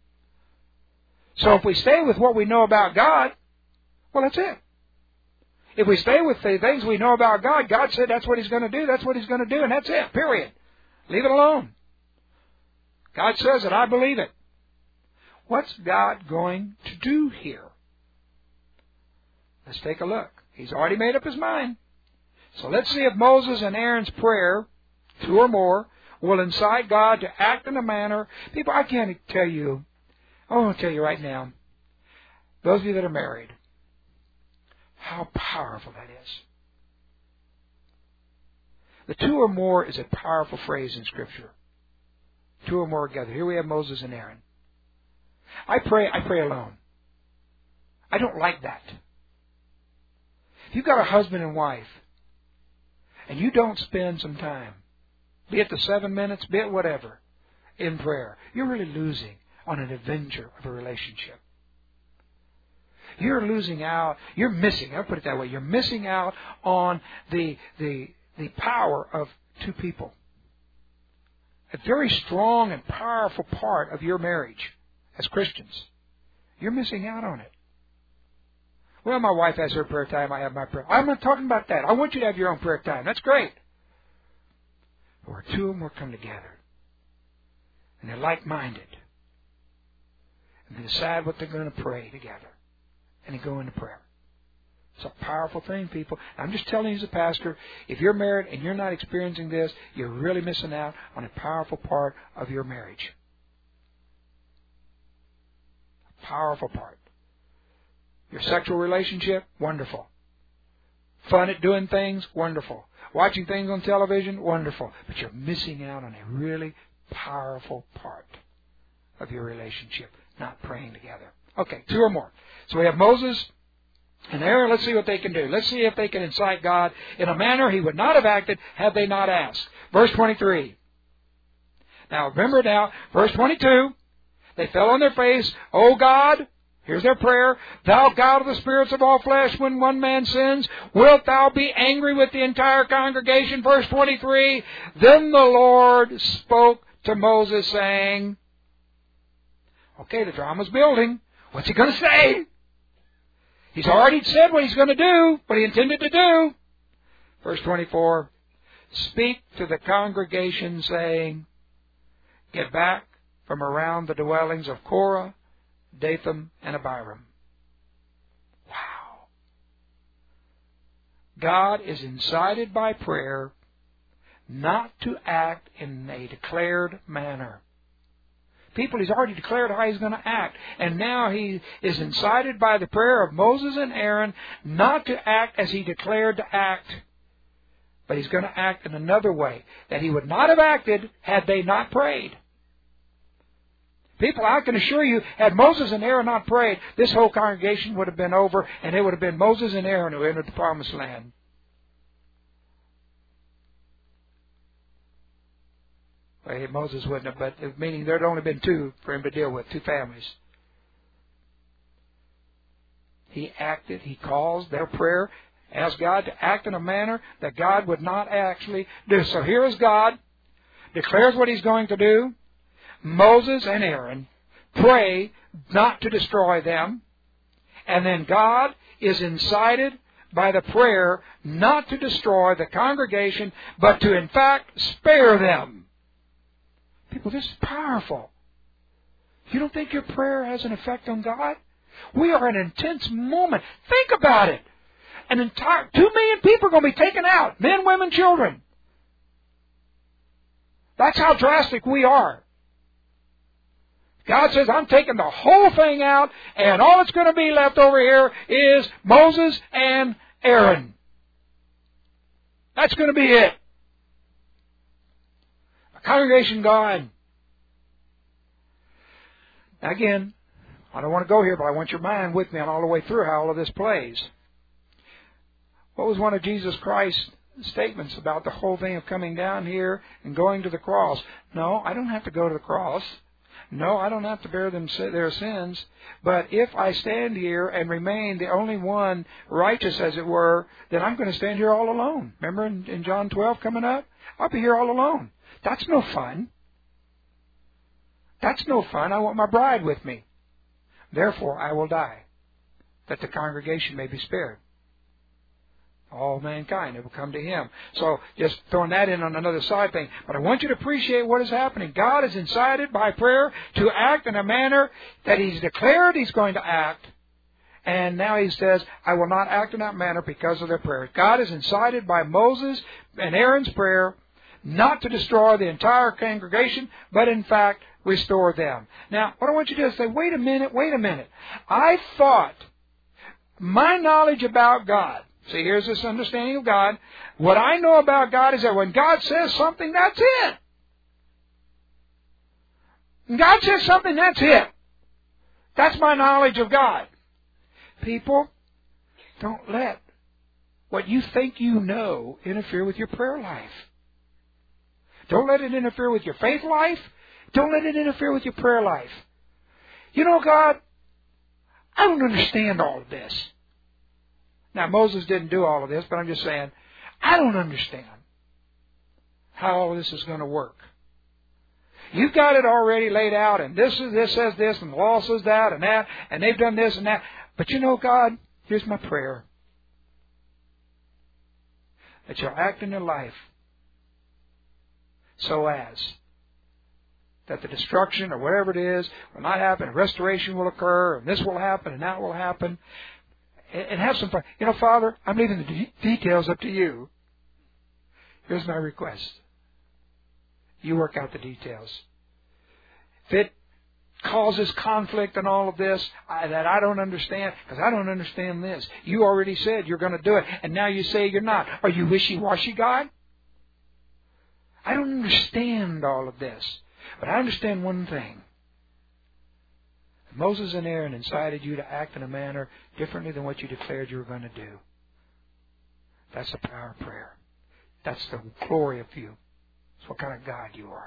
So if we stay with what we know about God, well, that's it. If we stay with the things we know about God, God said that's what He's going to do, that's what He's going to do, and that's it, period. Leave it alone. God says it, I believe it. What's God going to do here? Let's take a look. He's already made up His mind. So let's see if Moses and Aaron's prayer, 2 or more, will incite God to act in a manner. People, I can't tell you. I want to tell you right now, those of you that are married, how powerful that is. The 2 or more is a powerful phrase in Scripture. 2 or more together. Here we have Moses and Aaron. I pray alone. I don't like that. If you've got a husband and wife, and you don't spend some time, be it the 7 minutes, be it whatever, in prayer, you're really losing on an adventure of a relationship. You're losing out, you're missing, I'll put it that way, you're missing out on the power of 2 people. A very strong and powerful part of your marriage as Christians. You're missing out on it. Well, my wife has her prayer time, I have my prayer. I'm not talking about that. I want you to have your own prayer time. That's great. But where 2 of them come together, and they're like-minded, and they decide what they're going to pray together, and they go into prayer. It's a powerful thing, people. I'm just telling you as a pastor, if you're married and you're not experiencing this, you're really missing out on a powerful part of your marriage. A powerful part. Your sexual relationship, wonderful. Fun at doing things, wonderful. Watching things on television, wonderful. But you're missing out on a really powerful part of your relationship, not praying together. Okay, 2 or more. So we have Moses and Aaron. Let's see what they can do. Let's see if they can incite God in a manner He would not have acted had they not asked. Verse 23. Now remember now, verse 22, they fell on their face, O God, here's their prayer, Thou God of the spirits of all flesh, when one man sins, wilt Thou be angry with the entire congregation? Verse 23, Then the Lord spoke to Moses, saying, okay, the drama's building. What's He going to say? He's already said what He's going to do, what He intended to do. Verse 24, Speak to the congregation, saying, Get back from around the dwellings of Korah, Dathan, and Abiram. Wow. God is incited by prayer not to act in a declared manner. People, He's already declared how He's going to act. And now He is incited by the prayer of Moses and Aaron not to act as He declared to act. But He's going to act in another way that He would not have acted had they not prayed. People, I can assure you, had Moses and Aaron not prayed, this whole congregation would have been over, and it would have been Moses and Aaron who entered the promised land. Well, Moses wouldn't have, but meaning there had only been 2 for him to deal with, 2 families. He acted, he calls their prayer, asked God to act in a manner that God would not actually do. So here is God, declares what He's going to do. Moses and Aaron pray not to destroy them. And then God is incited by the prayer not to destroy the congregation, but to in fact spare them. People, this is powerful. You don't think your prayer has an effect on God? We are in an intense moment. Think about it. An entire 2 million people are going to be taken out. Men, women, children. That's how drastic we are. God says, I'm taking the whole thing out, and all that's going to be left over here is Moses and Aaron. That's going to be it. A congregation gone. Now again, I don't want to go here, but I want your mind with me on all the way through how all of this plays. What was one of Jesus Christ's statements about the whole thing of coming down here and going to the cross? No, I don't have to go to the cross. No, I don't have to bear their sins. But if I stand here and remain the only one righteous, as it were, then I'm going to stand here all alone. Remember in John 12 coming up? I'll be here all alone. That's no fun. That's no fun. I want my bride with me. Therefore, I will die, that the congregation may be spared. All mankind, it will come to Him. So, just throwing that in on another side thing. But I want you to appreciate what is happening. God is incited by prayer to act in a manner that He's declared He's going to act. And now He says, I will not act in that manner because of their prayer. God is incited by Moses and Aaron's prayer not to destroy the entire congregation, but in fact, restore them. Now, what I want you to do is say, wait a minute. I thought my knowledge about God, see, here's this understanding of God. What I know about God is that when God says something, that's it. When God says something, that's it. That's my knowledge of God. People, don't let what you think you know interfere with your prayer life. Don't let it interfere with your faith life. Don't let it interfere with your prayer life. You know, God, I don't understand all of this. Now, Moses didn't do all of this, but I'm just saying, I don't understand how all of this is going to work. You've got it already laid out, and this says this, and the law says that, and they've done this and that. But you know, God, here's my prayer. That you'll act in their life so as that the destruction or whatever it is will not happen, and restoration will occur, and this will happen, and that will happen. And have some fun. You know, Father, I'm leaving the details up to you. Here's my request. You work out the details. If it causes conflict and all of this that I don't understand, because I don't understand this. You already said you're going to do it, and now you say you're not. Are you wishy-washy, God? I don't understand all of this, but I understand one thing. Moses and Aaron incited you to act in a manner differently than what you declared you were going to do. That's the power of prayer. That's the glory of you. That's what kind of God you are.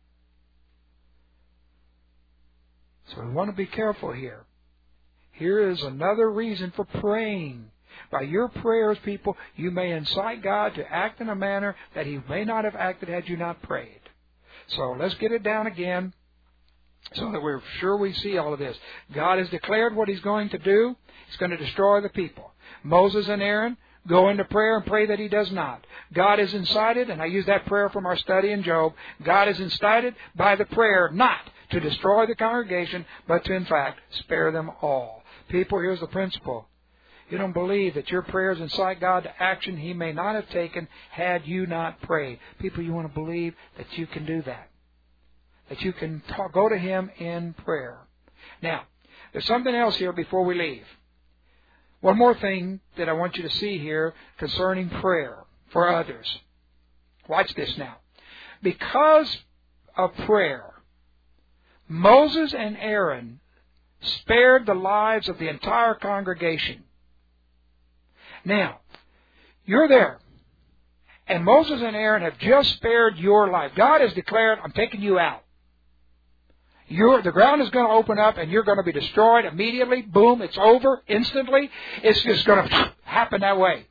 So we want to be careful here. Here is another reason for praying. By your prayers, people, you may incite God to act in a manner that He may not have acted had you not prayed. So let's get it down again, so that we're sure we see all of this. God has declared what He's going to do. He's going to destroy the people. Moses and Aaron go into prayer and pray that He does not. God is incited, and I use that prayer from our study in Job. God is incited by the prayer not to destroy the congregation, but to, in fact, spare them all. People, here's the principle. You don't believe that your prayers incite God to action He may not have taken had you not prayed. People, you want to believe that you can do that. That you can go to Him in prayer. Now, there's something else here before we leave. One more thing that I want you to see here concerning prayer for others. Watch this now. Because of prayer, Moses and Aaron spared the lives of the entire congregation. Now, you're there. And Moses and Aaron have just spared your life. God has declared, I'm taking you out. The ground is going to open up and you're going to be destroyed immediately. Boom, it's over instantly. It's just going to happen that way.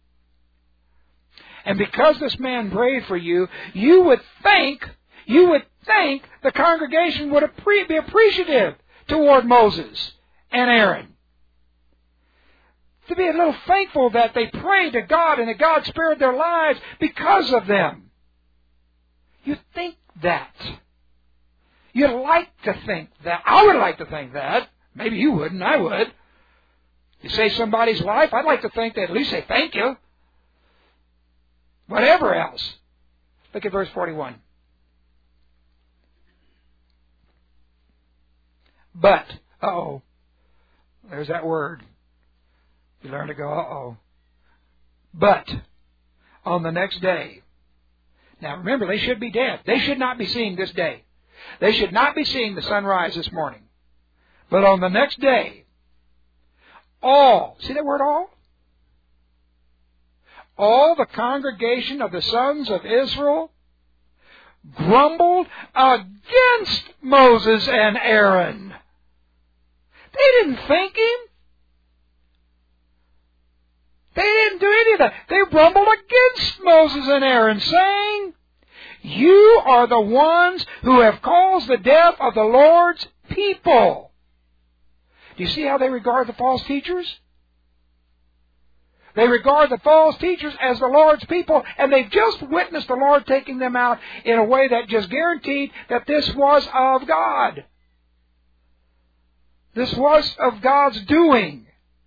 And because this man prayed for you, you would think the congregation would be appreciative toward Moses and Aaron. To be a little thankful that they prayed to God and that God spared their lives because of them. You think that. You'd like to think that. I would like to think that. Maybe you wouldn't. I would. You save somebody's life, I'd like to think they at least say thank you. Whatever else. Look at verse 41. But, uh-oh, there's that word. You learn to go, uh-oh. But, on the next day. Now remember, they should be dead. They should not be seeing this day. They should not be seeing the sunrise this morning. But on the next day, all, see that word all the congregation of the sons of Israel grumbled against Moses and Aaron. They didn't thank him. They didn't do any of that. They grumbled against Moses and Aaron, saying, you are the ones who have caused the death of the Lord's people. Do you see how they regard the false teachers? They regard the false teachers as the Lord's people, and they've just witnessed the Lord taking them out in a way that just guaranteed that this was of God. This was of God's doing.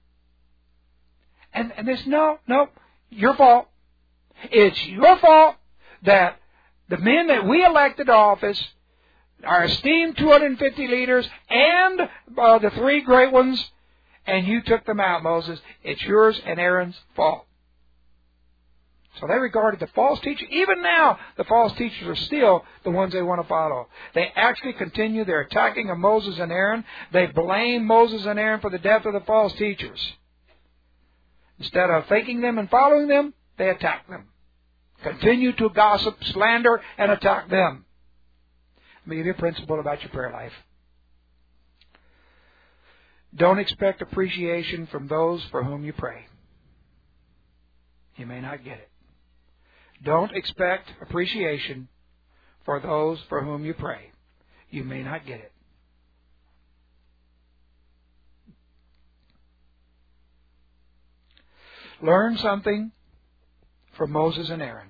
And this, no, your fault. It's your fault that the men that we elected to office, our esteemed 250 leaders, and the three great ones, and you took them out, Moses. It's yours and Aaron's fault. So they regarded the false teachers. Even now, the false teachers are still the ones they want to follow. They actually continue their attacking of Moses and Aaron. They blame Moses and Aaron for the death of the false teachers. Instead of thanking them and following them, they attack them. Continue to gossip, slander, and attack them. Let me give you a principle about your prayer life. Don't expect appreciation from those for whom you pray. You may not get it. Don't expect appreciation for those for whom you pray. You may not get it. Learn something from Moses and Aaron.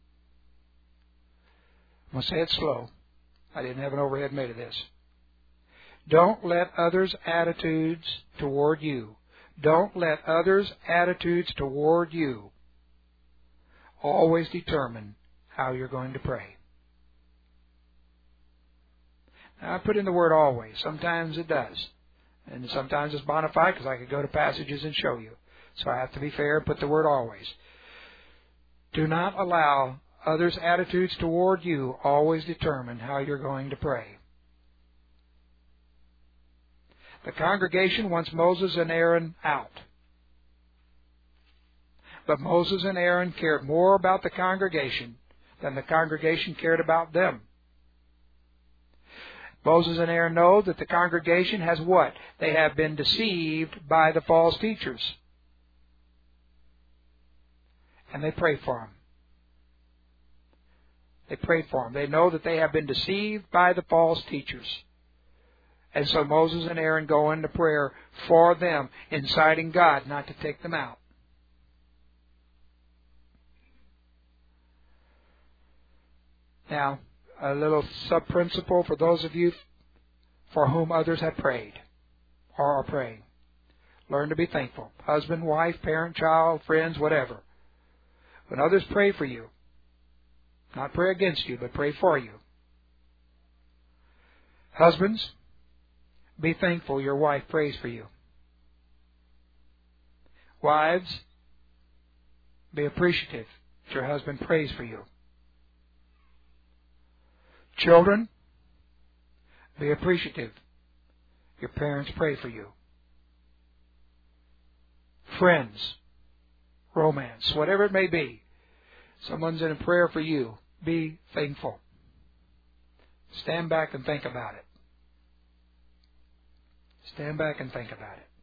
I'm going to say it slow. I didn't have an overhead made of this. Don't let others' attitudes toward you. Don't let others' attitudes toward you always determine how you're going to pray. Now, I put in the word always. Sometimes it does. And sometimes it's bona fide because I could go to passages and show you. So I have to be fair and put the word always. Do not allow others' attitudes toward you always determine how you're going to pray. The congregation wants Moses and Aaron out. But Moses and Aaron cared more about the congregation than the congregation cared about them. Moses and Aaron know that the congregation has what? They have been deceived by the false teachers. And they pray for them. They pray for them. They know that they have been deceived by the false teachers. And so Moses and Aaron go into prayer for them, inciting God not to take them out. Now, a little sub-principle for those of you for whom others have prayed or are praying. Learn to be thankful. Husband, wife, parent, child, friends, whatever. When others pray for you, not pray against you, but pray for you. Husbands, be thankful your wife prays for you. Wives, be appreciative that your husband prays for you. Children, be appreciative your parents pray for you. Friends, romance, whatever it may be, someone's in a prayer for you, be thankful. Stand back and think about it. Stand back and think about it.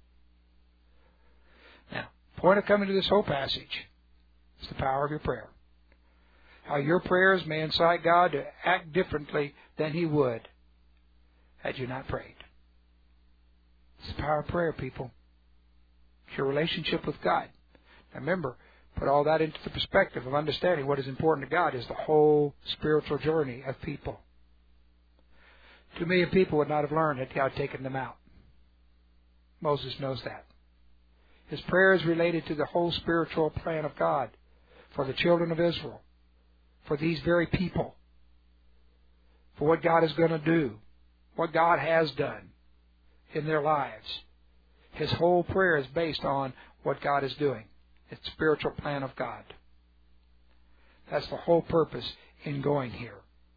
Now, point of coming to this whole passage is the power of your prayer. How your prayers may incite God to act differently than He would had you not prayed. It's the power of prayer, people. It's your relationship with God. Now remember, put all that into the perspective of understanding what is important to God is the whole spiritual journey of people. 2 million people would not have learned had God taken them out. Moses knows that. His prayer is related to the whole spiritual plan of God for the children of Israel, for these very people, for what God is going to do, what God has done in their lives. His whole prayer is based on what God is doing. It's the spiritual plan of God. That's the whole purpose in going here.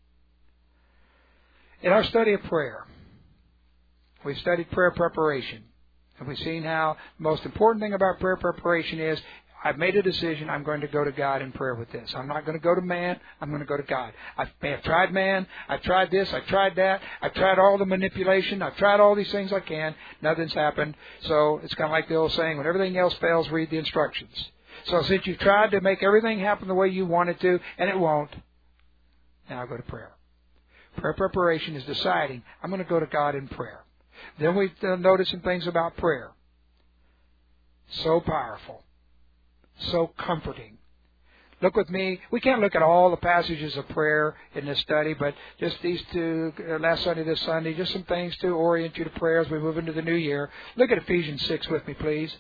In our study of prayer, we've studied prayer preparation. And we've seen how the most important thing about prayer preparation is, I've made a decision, I'm going to go to God in prayer with this. I'm not going to go to man, I'm going to go to God. I may have tried man, I've tried this, I've tried that, I've tried all the manipulation, I've tried all these things I can, nothing's happened. So it's kind of like the old saying, when everything else fails, read the instructions. So since you've tried to make everything happen the way you want it to, and it won't, now go to prayer. Prayer preparation is deciding, I'm going to go to God in prayer. Then we notice some things about prayer. So powerful. So comforting. Look with me. We can't look at all the passages of prayer in this study, but just these two, last Sunday, this Sunday, just some things to orient you to prayer as we move into the new year. Look at Ephesians 6 with me, please.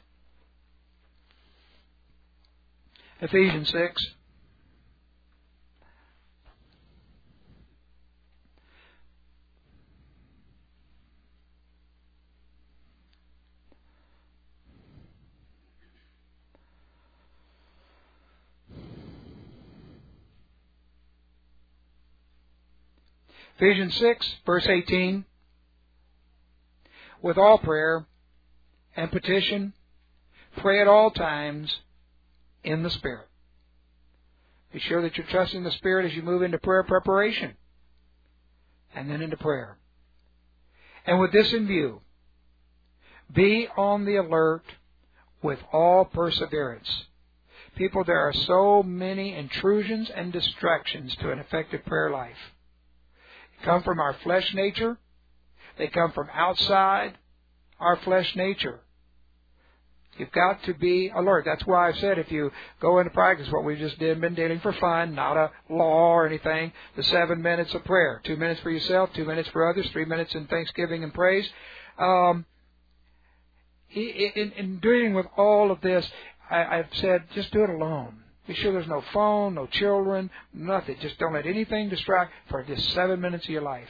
Ephesians 6. Ephesians 6, verse 18, with all prayer and petition, pray at all times in the Spirit. Be sure that you're trusting the Spirit as you move into prayer preparation and then into prayer. And with this in view, be on the alert with all perseverance. People, there are so many intrusions and distractions to an effective prayer life. Come from our flesh nature. They come from outside our flesh nature. You've got to be alert. That's why I've said if you go into practice what we just been dealing for fun, not a law or anything, the 7 minutes of prayer. 2 minutes for yourself, 2 minutes for others, 3 minutes in thanksgiving and praise. In dealing with all of this, I've said just do it alone. Be sure there's no phone, no children, nothing. Just don't let anything distract for just 7 minutes of your life.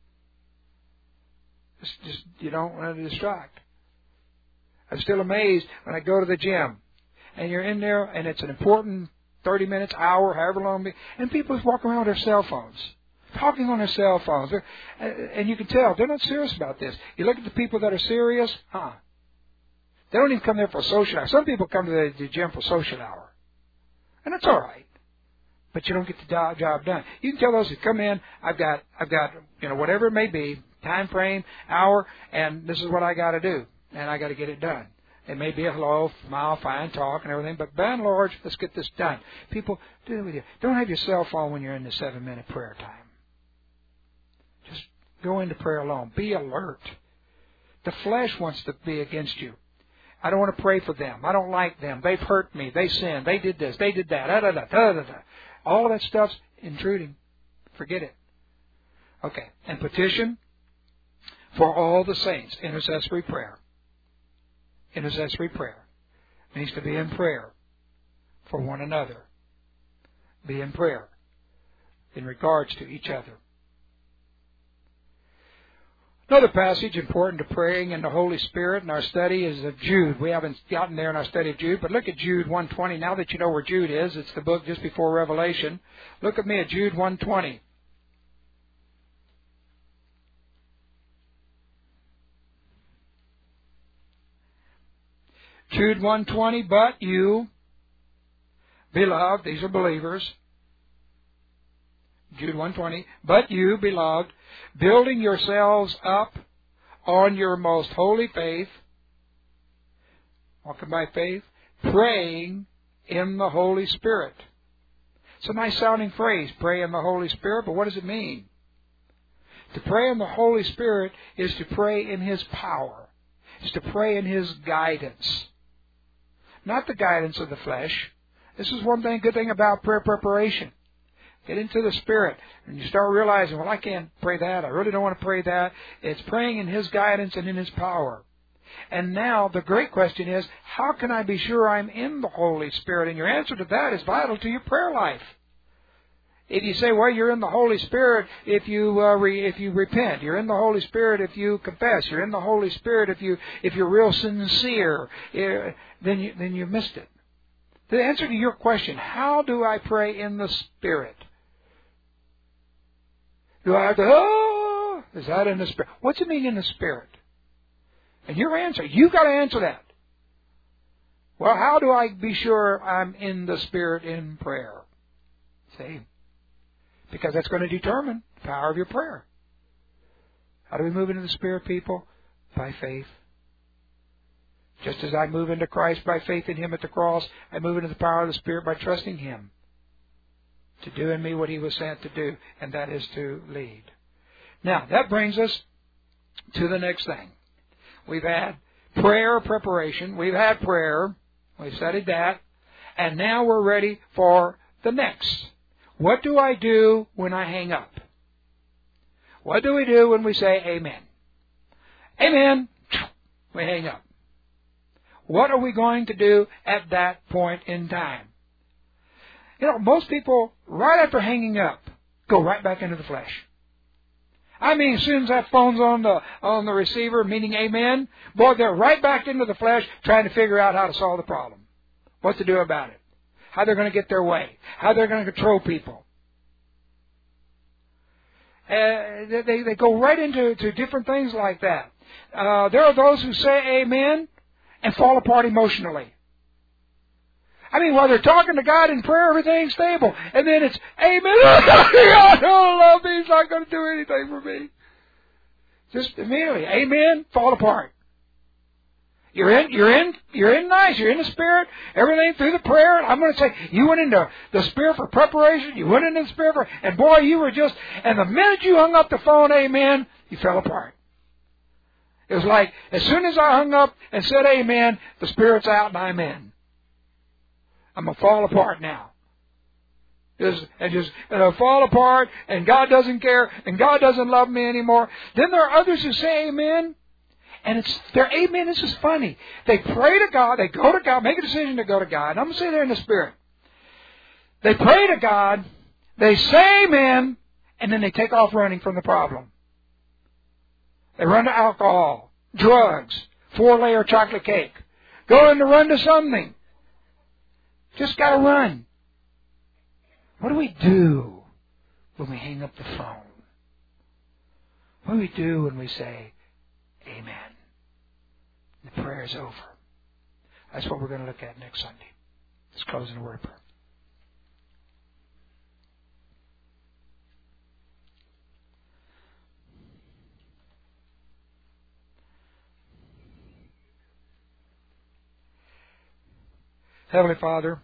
Just you don't want to distract. I'm still amazed when I go to the gym and you're in there and it's an important 30 minutes, hour, however long, and people just walk around with their cell phones, talking on their cell phones. And you can tell they're not serious about this. You look at the people that are serious, they don't even come there for a social hour. Some people come to the gym for social hour. And that's all right. But you don't get the job done. You can tell those who come in, I've got, whatever it may be, time frame, hour, and this is what I got to do. And I got to get it done. It may be a hello, smile, fine, talk, and everything, but by and large, let's get this done. People, do it with you. Don't have your cell phone when you're in the 7-minute prayer time. Just go into prayer alone. Be alert. The flesh wants to be against you. I don't want to pray for them. I don't like them. They've hurt me. They sinned. They did this. They did that. All that stuff's intruding. Forget it. Okay. And petition for all the saints. Intercessory prayer. Intercessory prayer means to be in prayer for one another. Be in prayer in regards to each other. Another passage important to praying in the Holy Spirit in our study is of Jude. We haven't gotten there in our study of Jude, but look at Jude 1:20. Now that you know where Jude is, it's the book just before Revelation. Look at me at Jude 1:20. Jude 1:20, but you, beloved, these are believers. Jude 1:20, but you, beloved, building yourselves up on your most holy faith, walking by faith, praying in the Holy Spirit. It's a nice sounding phrase, pray in the Holy Spirit, but what does it mean? To pray in the Holy Spirit is to pray in His power. It's to pray in His guidance. Not the guidance of the flesh. This is one good thing about prayer preparation. Get into the Spirit, and you start realizing, well, I can't pray that. I really don't want to pray that. It's praying in His guidance and in His power. And now the great question is, how can I be sure I'm in the Holy Spirit? And your answer to that is vital to your prayer life. If you say, well, you're in the Holy Spirit if you repent. You're in the Holy Spirit if you confess. You're in the Holy Spirit if you're real sincere. Then you missed it. The answer to your question, how do I pray in the Spirit? Do I have to, is that in the Spirit? What's it mean in the Spirit? And your answer, you've got to answer that. Well, how do I be sure I'm in the Spirit in prayer? See? Because that's going to determine the power of your prayer. How do we move into the Spirit, people? By faith. Just as I move into Christ by faith in Him at the cross, I move into the power of the Spirit by trusting Him to do in me what He was sent to do, and that is to lead. Now, that brings us to the next thing. We've had prayer preparation. We've had prayer. We've studied that. And now we're ready for the next. What do I do when I hang up? What do we do when we say amen? Amen. We hang up. What are we going to do at that point in time? You know, most people, right after hanging up, go right back into the flesh. I mean, as soon as that phone's on the receiver, meaning amen, boy, they're right back into the flesh trying to figure out how to solve the problem. What to do about it. How they're going to get their way. How they're going to control people. They go right into different things like that. There are those who say amen and fall apart emotionally. I mean, while they're talking to God in prayer, everything's stable. And then it's, amen, God don't love me, He's not going to do anything for me. Just immediately, amen, fall apart. You're in nice, you're in the Spirit, everything through the prayer. I'm going to say, you went into the Spirit for preparation, you went into the Spirit for, and boy, you were just, and the minute you hung up the phone, amen, you fell apart. It was like, as soon as I hung up and said amen, the Spirit's out and I'm in. I'm going to fall apart now. And fall apart, and God doesn't care, and God doesn't love me anymore. Then there are others who say amen, and their amen is just funny. They pray to God, they go to God, make a decision to go to God. And I'm going to say they're in the Spirit. They pray to God, they say amen, and then they take off running from the problem. They run to alcohol, drugs, 4-layer chocolate cake. Go in to run to something. Just got to run. What do we do when we hang up the phone? What do we do when we say, amen? The prayer is over. That's what we're going to look at next Sunday. Let's close in a word of prayer. Heavenly Father,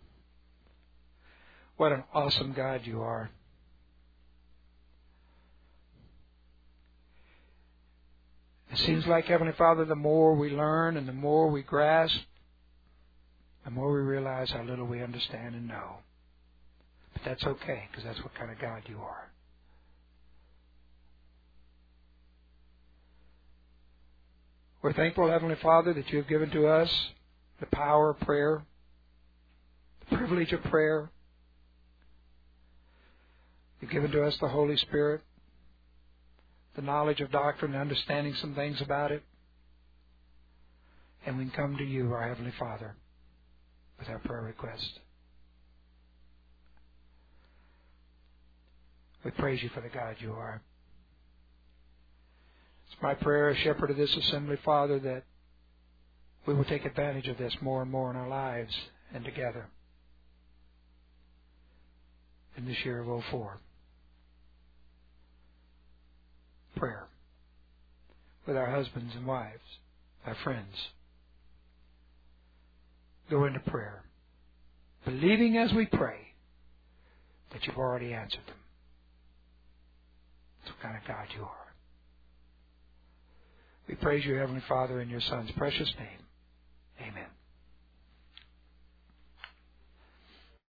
what an awesome God you are. It seems like, Heavenly Father, the more we learn and the more we grasp, the more we realize how little we understand and know. But that's okay, because that's what kind of God you are. We're thankful, Heavenly Father, that you have given to us the power of prayer, the privilege of prayer. You've given to us the Holy Spirit, the knowledge of doctrine, understanding some things about it. And we can come to you, our Heavenly Father, with our prayer request. We praise you for the God you are. It's my prayer as shepherd of this assembly, Father, that we will take advantage of this more and more in our lives and together in this year of 2004. Prayer with our husbands and wives, our friends. Go into prayer, believing as we pray that you've already answered them. That's what kind of God you are. We praise you, Heavenly Father, in your Son's precious name.